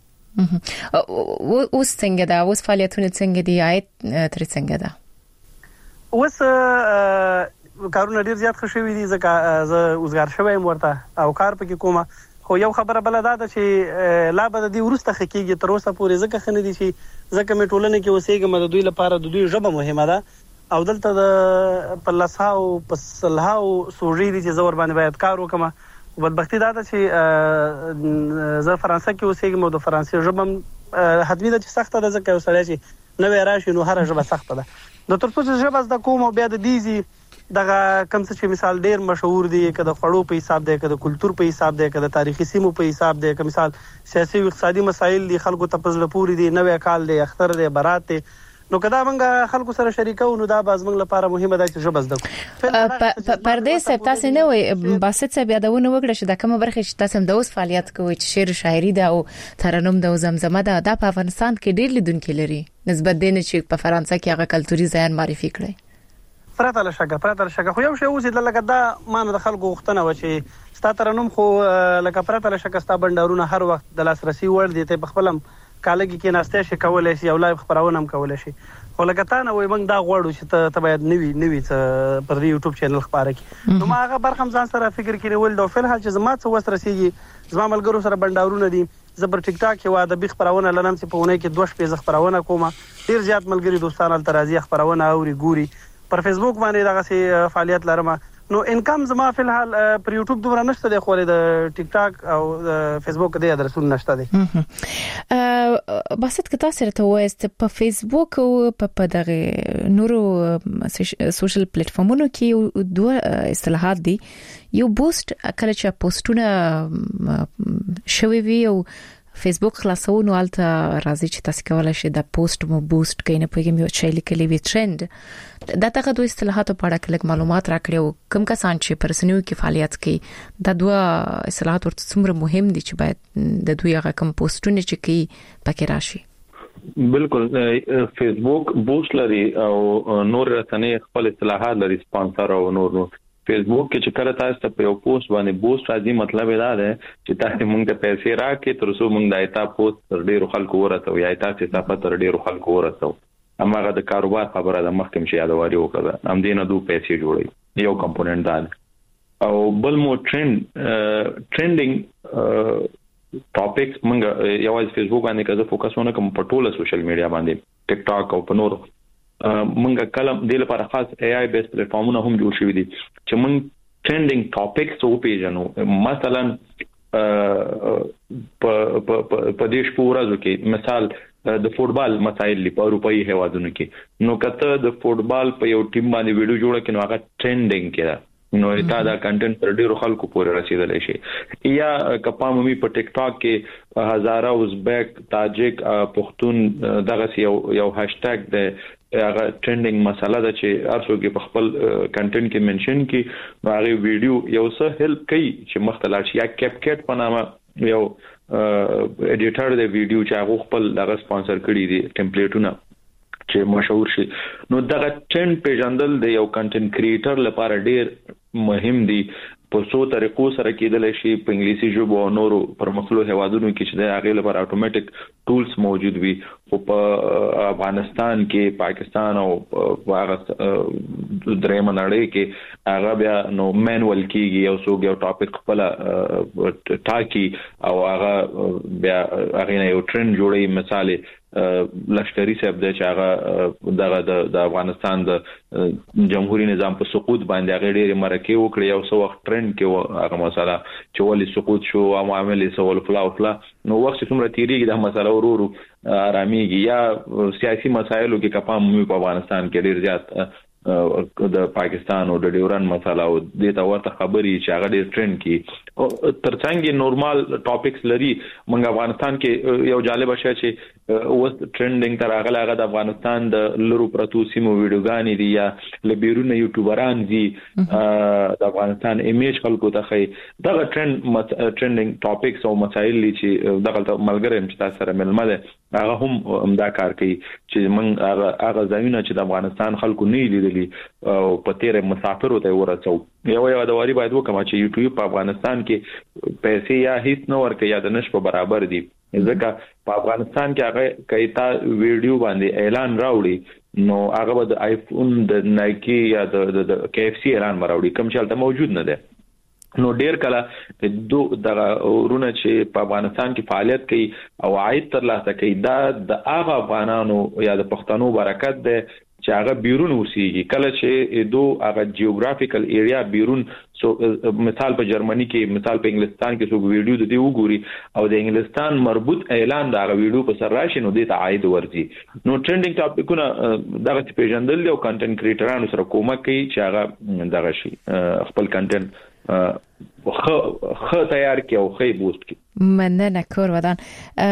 اوس څنګه ده؟ اوس فعالیتونه څنګه دي؟ عاید ترې څنګه ده؟ اوس کارونه ډېر زیات ښه شوي دي ځکه زه اوزګار شوی یم ورته او کار پکې کومه. خو یو خبره بله دا ده چې لا به د دې وروسته ښه کېږي، تر اوسه پورې ځکه ښه نه دي چې ځکه مې ټولنه کې اوسېږم، د دوی لپاره د دوی ژبه مهمه ده او دلته د په لسهاو په سلهاو سوژې دي چې زه ورباندې باید کار وکړم. بدبختي دا ده چې زه فرانسه کې اوسېږم او د فرانسې ژبه هم حتمي ده چې سخته ده، ځکه یو سړی چې نوی راشي نو هره ژبه سخته ده. نو تر څو چې ژبه زده کوم او بیا د دې ځي دغه کوم څه چې مثال ډېر مشهور دي، که د خوړو په حساب دی، که د کلتور په حساب دی، که د تاریخي سیمو په حساب دی، که مثال سیاسي او اقتصادي مسایل دي، خلکو ته په زړه پورې دي، نوی کال دی، اختر دی، برات دی، نو که دا موږ خلکو سره شریکو نو دا به زموږ لپاره مهمه ده چې ژبه زده کړو. پردیس صاحب تاسو نه وایي باسط صاحب یادونه وکړه چې دا کومه برخه چې تاسو د اوس فعالیت کوئ چې شعر شاعري ده او ترنم ده او زمزمه ده، دا په افغانستان کې ډېر لیدونکي لري نسبت دې نه چې په فرانسه کې هغه کلتوري ځایان معرفي کړئ. پرته له شکه پرته له شکه خو یو شی اوس لکه دا ما نه د خلکو غوښتنه وه چې ستا ترنم خو لکه پرته له شکه ستا بنډارونه هر وخت د لاسرسي وړ دي، ته په خپل هم کالګي کې ناشته شي کولای شي او لایو خبرونه هم کولای شي خو لکه تا نه وای موږ دا غواړو چې ته ته باید نوی نوی پر یوټیوب چینل خبره کی نو ما هغه برخم ځان سره فکر کړی ول د فل حال چې زما څه وسره سیږي زما ملګرو سره بنداورونه دي زبر ټیک ټاک کې واده به خبرونه لنم چې په ونه کې دوه شپې خبرونه کومه ډیر زیات ملګری دوستان ال ترازی خبرونه اوري ګوري پر فیسبوک باندې دغه سي فعالیت لرم نو انکم زما په الحال پر یوټیوب دومره نشته دی خو د ټیک ټاک او فیسبوک د ادرسون نشته دی ا باسط کتا سره ته وایست په فیسبوک او په دغه نورو سوشل پلیټ فارمونو کې دوه اصطلاحات دي یو بوست کله چې پوسټونه شوي وي او فیسبوک خلاصونو الته راځي چې تاسو کولای شئ د پوسټ مو بوست کینې پیغام یو شی لیکلی وی ټرند دا ته دوه اصطلاحات په اړه کلک معلومات راکړو کوم کسان چې پرسنیو کې فعالیت کوي دا دوه اصطلاحات ورته څومره مهم دي چې باید د دوی هغه کوم پوسټونه چې کوي پکې راشي بالکل فیسبوک بوست لري او نور رسنۍ خپل اصطلاحات لري سپانسر او نور نور فیسبوک کې چې کله تاسو ته په پوسټ باندې بوست راځي مطلب دا دی چې تاسو موږ ته پیسې راکې تر څو موږ د ایتا پوسټ تر ډیرو خلکو ورته یا ایتا چې تاسو تر ډیرو خلکو ورته اماغه د کاروبار خبره ده مخکې چې یادواري وکړه هم دینه دوه پیسې جوړي یو کمپوننت ده او بل مو ټرند ټرندینګ ټاپکس موږ یوازې فیسبوک باندې کزه فوکس ونه کوم په ټوله سوشل میډیا باندې ټیک ټاک او په نور منګه کلم د لپاره خاص اي اي بیس پلیټ فارمونه هم جوړ شوي دي چې موږ ټرندینګ ټاپکس او پیژنو مثلا په په دیش پورازو کې مثال د فوتبال مسایل په اروپאי هوادونو کې نو کته د فوتبال په یو ټیم باندې ویډیو جوړ کړي نو هغه ټرندینګ کړه نو دا دا کنټینټ پر ډیرو خلکو پورې رسیدلی شي یا کپامي په ټیک ټاک کې هزاره ازبک تاجک پښتون دغه یو یو هاشټګ د هغه ټرندینګ مسله ده چې ارڅو کې په خپل کنټینټ کې منشن کې هغه ویډیو یو څه هیلپ کوي چې مختلف شي یا کیپ کټ په نامه یو اډیټر د ویډیو چې هغه خپل دغه سپانسر کړی دي ټمپلیټونه چې مشهور شي نو دغه ټرند پیژندل د یو کنټینټ کریټر لپاره ډیر مهم دي په څو طریقو سره کېدل شي په انګلیسي ژبه او نورو پرمختللو هوادونو کې چې د هغه لپاره اتوماتیک ټولز موجود وي او په افغانستان کې پاکستان او هغه درېم نړۍ کې هغه بیا نو مینوال کېږي او څو یو ټاپک خپل ټاکي او هغه بیا هغه یو ټرند جوړي مثال لشکري صاحب د چاغه دغه د افغانستان د جمهوریت نظام په سقوط باندې هغه ډېر مرکه وکړي او څو وخت ټرند کې هغه مسله چې ولې سقوط شو او معاملې سوال فلا او فلا نو وخت څومره تیریږي د مسله ورورو آراميږي یا سیاسي مسایلو کې کپام په افغانستان کې ډېر زیات د پاکستان او د ډیورن مسله او د تا ورته خبري چې هغه ډېر ټرند کی ترڅنګ نورمال ټاپکس لري موږ افغانستان کې یو جالب شی چې اوس ټرندینګ تر هغه هغه د افغانستان د لرو پرتو سیمو ویډیوګانی دي یا لبیرونه یوټیوبران دي د افغانستان ایمیج خلکو ته خي دغه ټرند ټرندینګ ټاپکس او مسایل چې دغه ملګری چې تاسو سره ملمه ده هغه هم امدا کار کوي چې موږ هغه هغه ځایونه چې د افغانستان خلکو نه لیدلي او په تیر مسافر ته ورسو یو یو د واری باید وکم چې یوټیوب په افغانستان کې پیسې یا هیڅ نه ورکړي یا د نش په برابر دي ځکه په افغانستان کې هغه کایتا ویډیو باندې اعلان راوړي نو هغه د آیفون د نایکی یا د کے اف سی اعلان راوړي کوم چې البته موجود نه ده نو ډیر کله دو دغه ورونه چې په افغانستان کې فعالیت کوي او عاید ترلاسه کوي دا د هغه افغانانو یا د پښتنو برکت ده چې هغه بیرون اوسېږي کله چې دو هغه جیوغرافیکل ایریا بیرون سو مثال په جرمني کې مثال په انګلستان کې څو ویډیو د دې وګوري او د انګلستان مربوط اعلان دا ویډیو په سر راشي نو د عاید ورځي نو ټرندینګ ټاپکونه دغه پیژندل او کنټینټ کریټرانو سره کومک کوي چې هغه دغه شي خپل کنټینټ خو خو تیار کی او خې بوست کی مننه کور ودان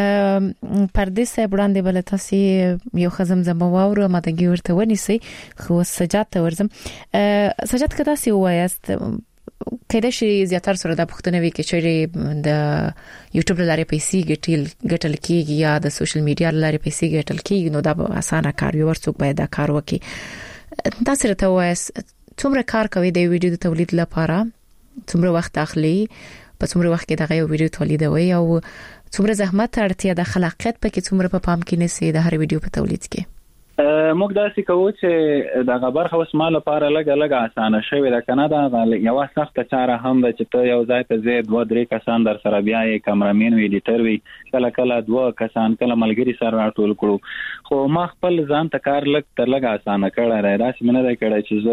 پردیس وړاندې بل تاسو یو خزم زمواره ماده ورته ونیسي خو سجاد ورزم سجاد کدا سی وایست کله چې زیاتره سره د پښتنو وی کې چې د یوټیوب لارې پیسې ګټل ګټل کیږي یا د سوشل میډیا لارې پیسې ګټل کیږي نو دا اسانه کار یو ورڅوک باید دا کار وکړي تاسو ته وایست څومره کار کوي د ویډیو د تولید لپاره څومره وخت اخلي په څومره وخت کې دا یو ویډیو تولیدوي او څومره زحمت اړتیا د خلاقیت پکې څومره په پام کې نسی د هر ویډیو په تولید کې؟ موږ داسې کوو چې د خبر خو اسمه لپاره لګ لګ اسانه شوی د کنادا یو سخت چاره هم د چې ته یو ځای ته زید و درې کسان در سره بیا یې کیمرامین وی ایډیټر وی کله کله دوه کسان کله ملګری سره راټول کړو خو ما خپل ځان ته کار لګ تر لګ اسانه کړی را داسې منه دی کړی چې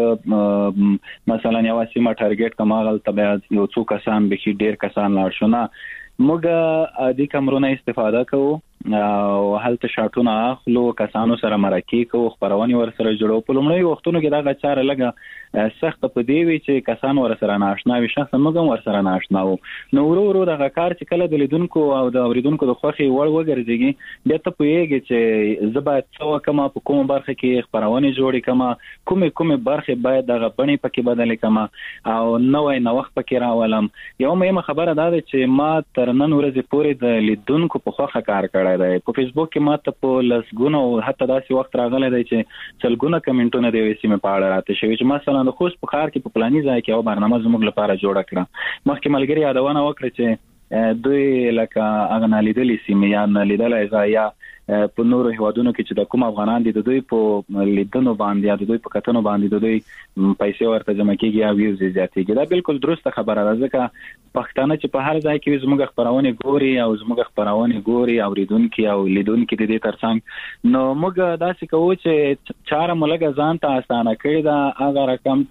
زه مثلا یو سیمه ټارګټ کوم غل ته یو څو کسان به ډیر کسان لاړ شو نه موږ د کیمرونو استفاده کوو او هلته شاټونه اخلو کسانو سره مرکه کوو خبرونه ور سره جوړو په لومړی وختونو کې دا چاره لګه سخت په دی وی چې کسان ور سره ناشنا وي شخص موږ ور سره ناشنا وو نو ورو ورو د کار چې کله د لیدونکو او د اوریدونکو د خوخي وړ وګرځيږي د ته پوهیږي چې زبات څو کما په کوم برخه کې خبرونه جوړې کما کومه کومه برخه باید د غبنې پکې بدلې کما او نوې نو وخت پکې راولم یو مهمه خبره ده چې ما تر نن ورځې پورې د لیدونکو په خوخه کار کړی دی په فیسبوک کې ماته په لسګونو حتی داسې وخت راغلی دی چې څلګونه کمنټونه دی وسی مې پاړه راته شوی چې مثلا د خوست په ښار کې په پلاني ځای کې یو برنامه زموږ لپاره جوړه کړه مخکې ملګری یادونه وکړه چې دوی لکه اغه نالیدلې سیمه یا نالیدلې ځای یا په نورو هوادونو کې چې د کوم افغانان دي د دوی په لیدنو باندې یا د دوی په کتنو باندې د دوی پیسې ورته جمع کیږي او ویوز زیاتېږي دا بالکل درسته خبره ده ځکه پښتانه چې په هر ځای کې زموږ خبرونه ګوري او زموږ خبرونه ګوري او ریدونکو او لیدونکو د دې ترڅنګ نو موږ داسې کوو چې چاره ملګه ځان ته اسانه کړی دا هغه رقم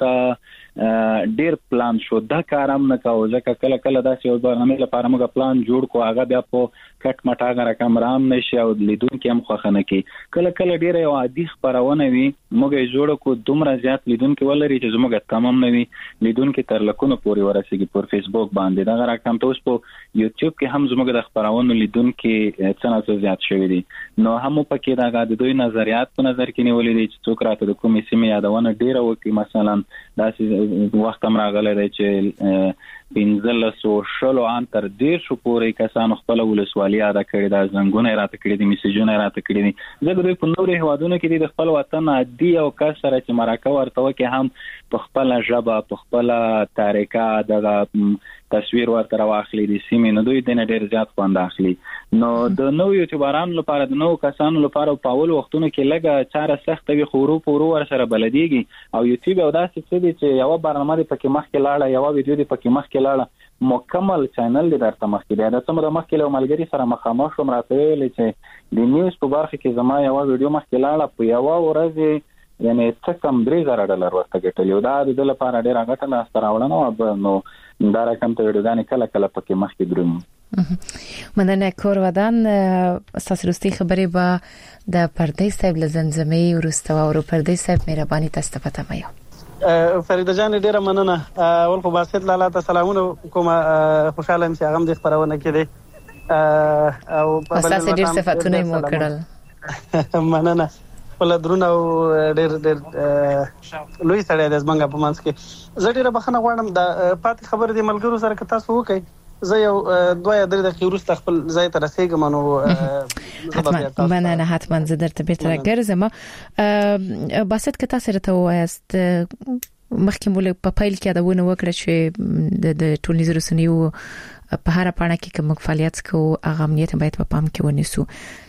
ته ډیر پلان شو دا کارم نه کاوه ځکه کله کله داسې یو برنامه لپاره موږ پلان جوړ کو هغه بیا په کټ مټ هغه رقم رام نشي او لیدونکو هم خوخنه کی کله کله ډیر یو عادي خبرونه وي موږ یې جوړ کو دومره زیات لیدونکو ولري چې زموږ تمام نه وي لیدونکو تر لکونو پورې ورسېږي پر فیسبوک باندې دا رقم ته اوس په یوټیوب کې هم زموږ د خبرونو لیدونکو څنګه زیات شوی دي نو هم پکې دا د دوی نظریات په نظر کې نیولې دي چې څوک راته د کومې سیمې یادونه ډیره وکړي مثلا داسې وخت هم راغلی دی چې پنځله سو شلو ان تر ډیر شو پورې کسانو خپل ولسوالي ادا کړی دا زنګونه راته کړی دي میسجونه راته کړی دي زه دوی په نورو هوادونو کې د خپل وطن عادي او کس سره چې مرکه ورته وکي هم په خپل ژبه په خپل تاریخه د تصویر ورته راوخلی دي سیمې نو دوی د نه ډیر زیات خوند اخلي نو د نو یوټیوبرانو لپاره د نو کسانو لپاره په اول وختونو کې لګه چاره سخت وي خورو پورو ور سره بلديږي او یوټیوب او داسې څه دي چې یو برنامه دی پکې مخکې لاړه یو ویډیو دی پکې مخکې لاړه مکمل چینل دی درته مخکې دی دا څومره مخکې له ملګری سره مخامخ شوم راته ویل چې د نیوز په برخه کې زما یو ویډیو مخکې لاړه په یو ورځ یعنی څه کم درې زره ډالر ورته ګټلی دا د لپاره ډیره ګټه نه راوړنه نو دا رقم ته ویډیوګانې کله کله پکې مخکې دروم مننه کور ودان استاسرستی خبرې با د پردیس صاحب لزمزمې ورسته او پردیس صاحب مهرباني تاسو ته پته مې فریده جان ډیره مننه اول خو باسط لاله ته سلامونه کوم خوشاله یم چې هغه د خبرونه کړي او په تاسو ډیر صفاتونه مو کړل مننه ول درونه ډېر ډېر لوی سړی د زمنګ په منځ کې زه ډېر بخنه غواړم د پاتې خبرې د ملګرو سره که تاسو وکړئ زه یو دوه یا درې دقیقې وروسته خپل ځای ته رسېږم نو حتما مننه حتما زه درته بیرته راګرځم باسط که تاسو راته وایاست مخکې مول په پایل کې دا ونه وکړه چې د ټولنیزو رسنیو په هر پاڼه کې کوم فعالیت کوو هغه امنیت باید په پام کې ونیسو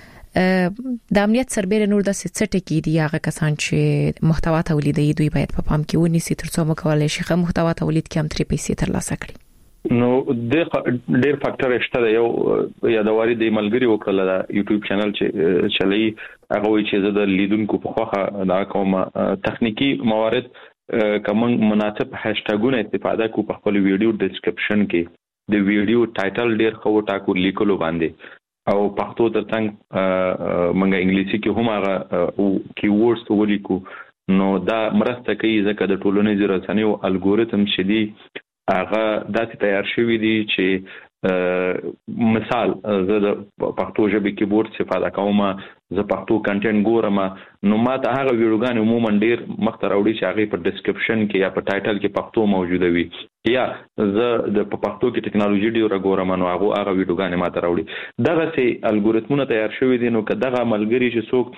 د امنیت سربېره نور د څټ کې دی هغه کسان چې محتوا تولیدي دوی باید په پام کې ونیسي ترڅو مکولای شي خه محتوا تولید کې هم ترې پیسې ترلاسه کړي نو د ډېر فاکټر شته یو یادواري د ملګری وکړه د یوټیوب چینل چې چلی هغه وی چې زه د لیدونکو په خوخه دا کوم تخنیکی موارد کوم مناسب هاشټاګونه استفاده کو په خپل ویډیو ډسکرپشن کې د ویډیو ټایټل ډېر خو ټاکو لیکلو باندې او پښتو ترڅنګ منګه انګلیسي کې هم هغه کی ورډز ولیکو نو دا مرسته کوي ځکه د ټولنیزو رسنیو الګوریتم شدي هغه داسې تیار شوی دی چې مثال زه د پښتو ژبې کیبورډ استفاده کوم زه پښتو کنټینټ ګورم نو ماته هغه ویډیوګان عموما ډیر مخته راوړي چې هغه په ډسکرپشن کې یا په ټایټل کې پښتو موجوده وي یا زه د پښتو کې ټکنالوژي ډیر غورم نو هغه هغه ویډیوګان ماته راوړي دغه سي الګوریتمونه تیار شوی دي نو کداغه ملګری چې څوک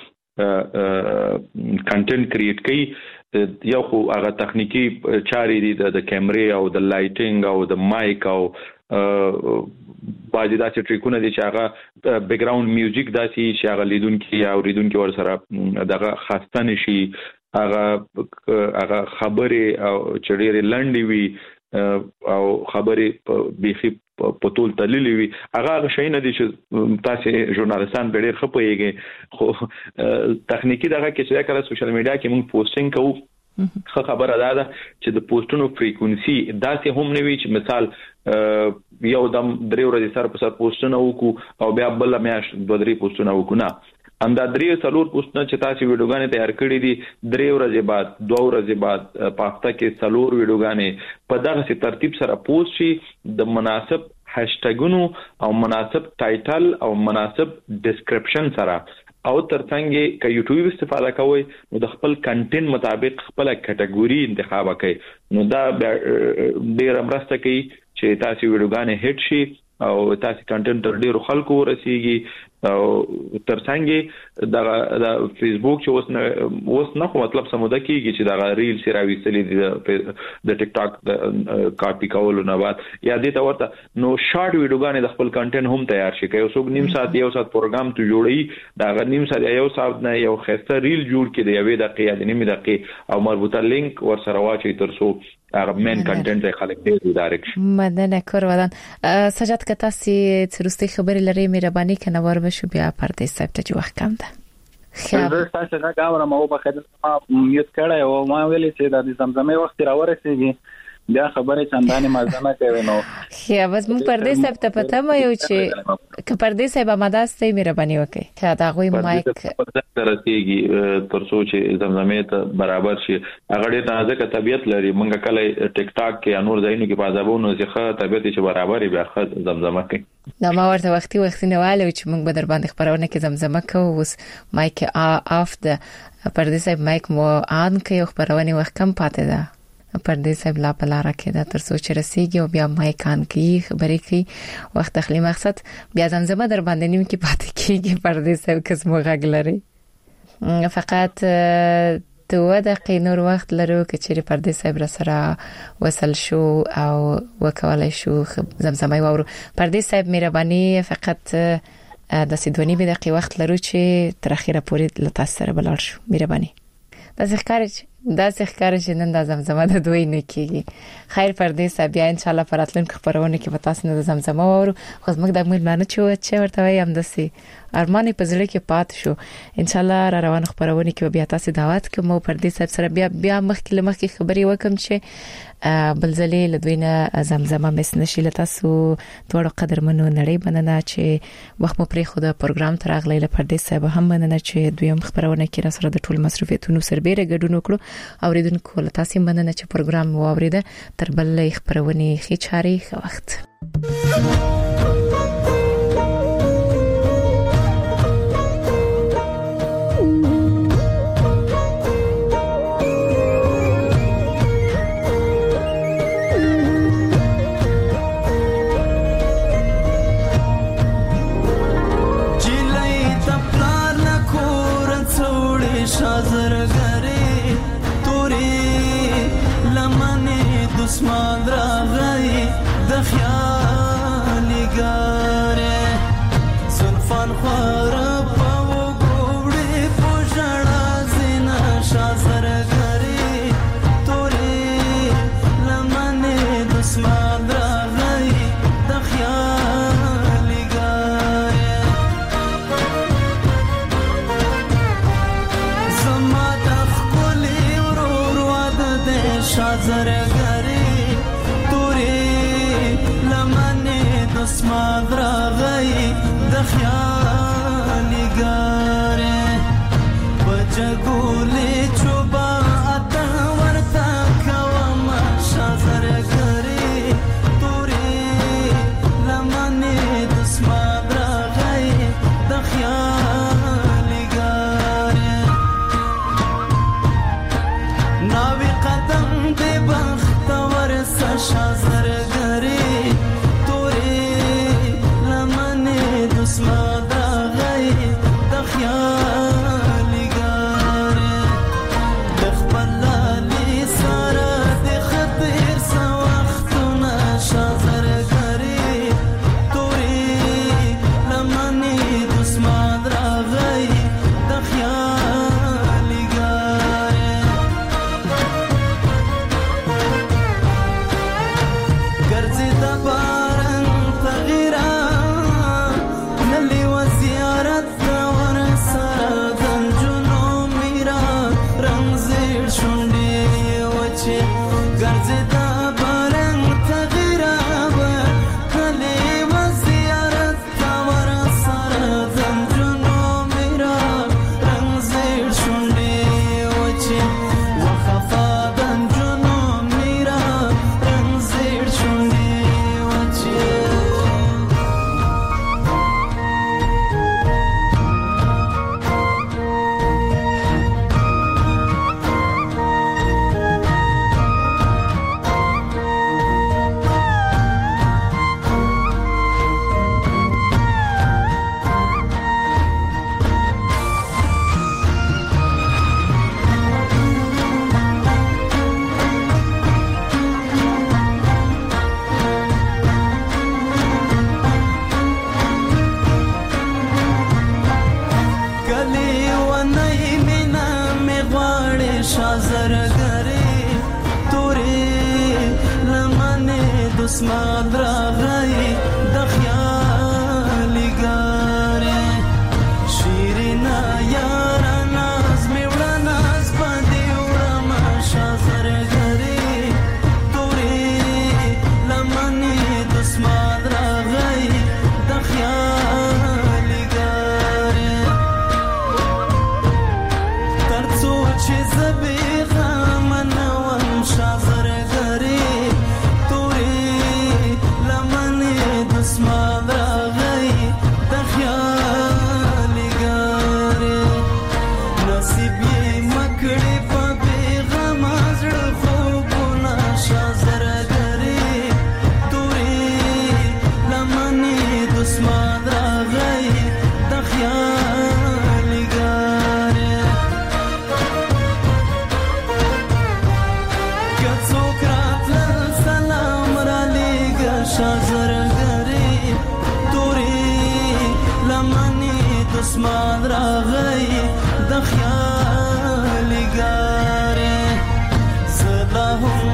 کنټینټ کریټ کوي یو خو هغه تخنیکی چاري دي د کیمرې او د لایټینګ او د مایک او باندې داسې ټریکونه دي چې هغه بیک ګراوند میوزیک داسي چې هغه لیدونکو یا اوریدونکو ور سره دغه خاصه نشي هغه هغه خبره او چړې لنډي وي او خبره بيخي په ټول تللی وي هغه شي نه دي چې تاسو ژورنالستان به ډېر خپويږي خو تخنیکی دغه کې چې کله سوشل میډیا کې موږ پوسټینګ کوو خو خبره ده چې د پوسټونو فریکوئنسي داسې هم نه وي چې مثال یو دم درې ورځې سره په سر پوسټونه وکړو او بیا بل میاش دوه درې پوسټونه وکړو نه اندا درې څلور پوسټونه چې تاسو ویډیوګانې تیار کړې دي درې ورځې بعد دوه ورځې بعد په هفته کې څلور ویډیوګانې په دغه ترتیب سره پوسټ شي د مناسب هاشټګونو او مناسب ټایټل او مناسب ډیسکرپشن سره او ترڅنګ کې یوټیوب استفاده کوي نو د خپل کنټینټ مطابق خپل کټګوري انتخاب کړئ نو دا ډېر مرسته کوي چې تاسو ویډیوګانې هټ شي او تاسو کنټینټ تر ډیرو خلکو ورسیږي او ترڅنګ د فیسبوک چې اوس نه اوس نه خو مطلب سموده کیږي چې دا ریل سی راوي سلی د ټیک ټاک د کاپی کول نه بعد یا دې ته ورته نو شارټ ویډیوګانې د خپل کنټینټ هم تیار شي کوي اوس نیم ساعت یو ساعت پروګرام ته جوړي دا غ نیم ساعت یو ساعت نه یو خسته ریل جوړ کړي یوې دقیقې یا نیمه دقیقې او مربوطه لینک ور سره واچي ترڅو هغه مین کنټینټ یې خلک دې ډایرکشن مدنه کور ودان سجاد کتا سي ترسته خبري لري مهرباني کنه ور بشو بیا پردې صاحب ته وخت کم ده زه تاسو نه غواړم او په خدای ما میوت کړای او ما ویلې چې د زمزمې وخت راورسېږي بیا خبره چندانې مازنه کوي نو خیا بس مون پردې صاحب ته پته مې یو چې ک پردې صاحب مداستې مهرباني وکړي خیا دا غوي مایک ترسيږي ترڅو چې زمزمې ته برابر شي هغه ډېر نازک طبيعت لري مونږ کله ټیک ټاک کې انور زاینو کې پازابونو ځخه طبيعت چې برابر بیا خد زمزمه کوي نو ما ورته وختي وختي نه والو چې موږ به در باندې خبرونه کې زمزمه کوو اوس مایک اف د پردې صاحب مایک مو آن کې خبرونه وخت کم پاتې ده پردې صاحب لا پلاره کې دا تر څو چې رسیږي او بیا مایک آن کې خبرې کوي وخت تخلی مقصد بیا زمزمه در باندې نیم کې پاتې کېږي پردې صاحب قسم غږ لري فقط دوه دقیقې نور وخت لرو چې چیرې پردې صاحب را سره وصل شو او وکولای شو زمزمه وورو پردې صاحب مهرباني فقط د سیدونی به دقیقې وخت لرو چې تر اخیره پورې لته سره بلل شو مهرباني د ذکر دا څنګه چې نن د زمزمه د دوی نه کیږي خیر پردې صاحب بیا ان شاء الله پراتلونکو خبرونه کې به تاسو نه د زمزمه وورو خو زموږ د مېلمانه چې چې ورته وایم دسي ارمان په زړه کې پات شو ان شاء الله را روان خبرونه کې بیا تاسو دعوت کوم پردې صاحب سره بیا بیا مخکې مخکې خبري وکم چې بلزلې لدوینه زمزمه مس نشي لته سو ټول قدرمنو نړۍ بننه چې وخت مو پرې خو د پروګرام تر اغلې له پردې صاحب هم بننه چې دویم خبرونه کې را سره د ټول مصرفیتونو سربېره ګډون وکړو اوریدونکو له تاسو مننه چې پروګرام واوریده تر بل خبرونه خي چاري وخت اسمان راغی د خیال ګاره زلفان خور په وګړي پوجړا زینا شازر غری تورې لمنه د اسمان راغی د خیال ګاره زما د خپل ورور واده د شازر اسمان راغی د خیال ګاره بچګولې چوبا اته ورته کوم شازر غری تورې لمنه د اسمان راغی د خیال ګاره ناوی قدم دې بخت ورسه شازر غری Smother بارن تغیرا نلی و زیارت ور سره دنجونو میرا رنگ زیر شونډې وچې ګرځې دا بارن تغیرا نلی و زیارت ور سره دنجونو میرا رنگ زیر شونډې وچې وخفا دنجونو میرا رنگ زیر شونډې وچې کلی و نئی مینا می غواړې شازر غری تورې لمنې دسمال راغی د خیالي ګارې شیرینا یار ناز می وړه ناز باندې وړم شازر غری تورې لمنې دسمال راغی د خیالي ګارې ترڅو چې زبې غمنوم شازر غری تورې لمنې دسمال راغی د خیالي ګارې نصیب یې مکړې په بېغمه زړه خوبونه شازر غری تورې لمنې دسمال راغی د خیالي ګارې که څوک راتلل سلام را لیږه شازر غری تورې لمنې دسمال راغی د خیالي ګارې زه لا هم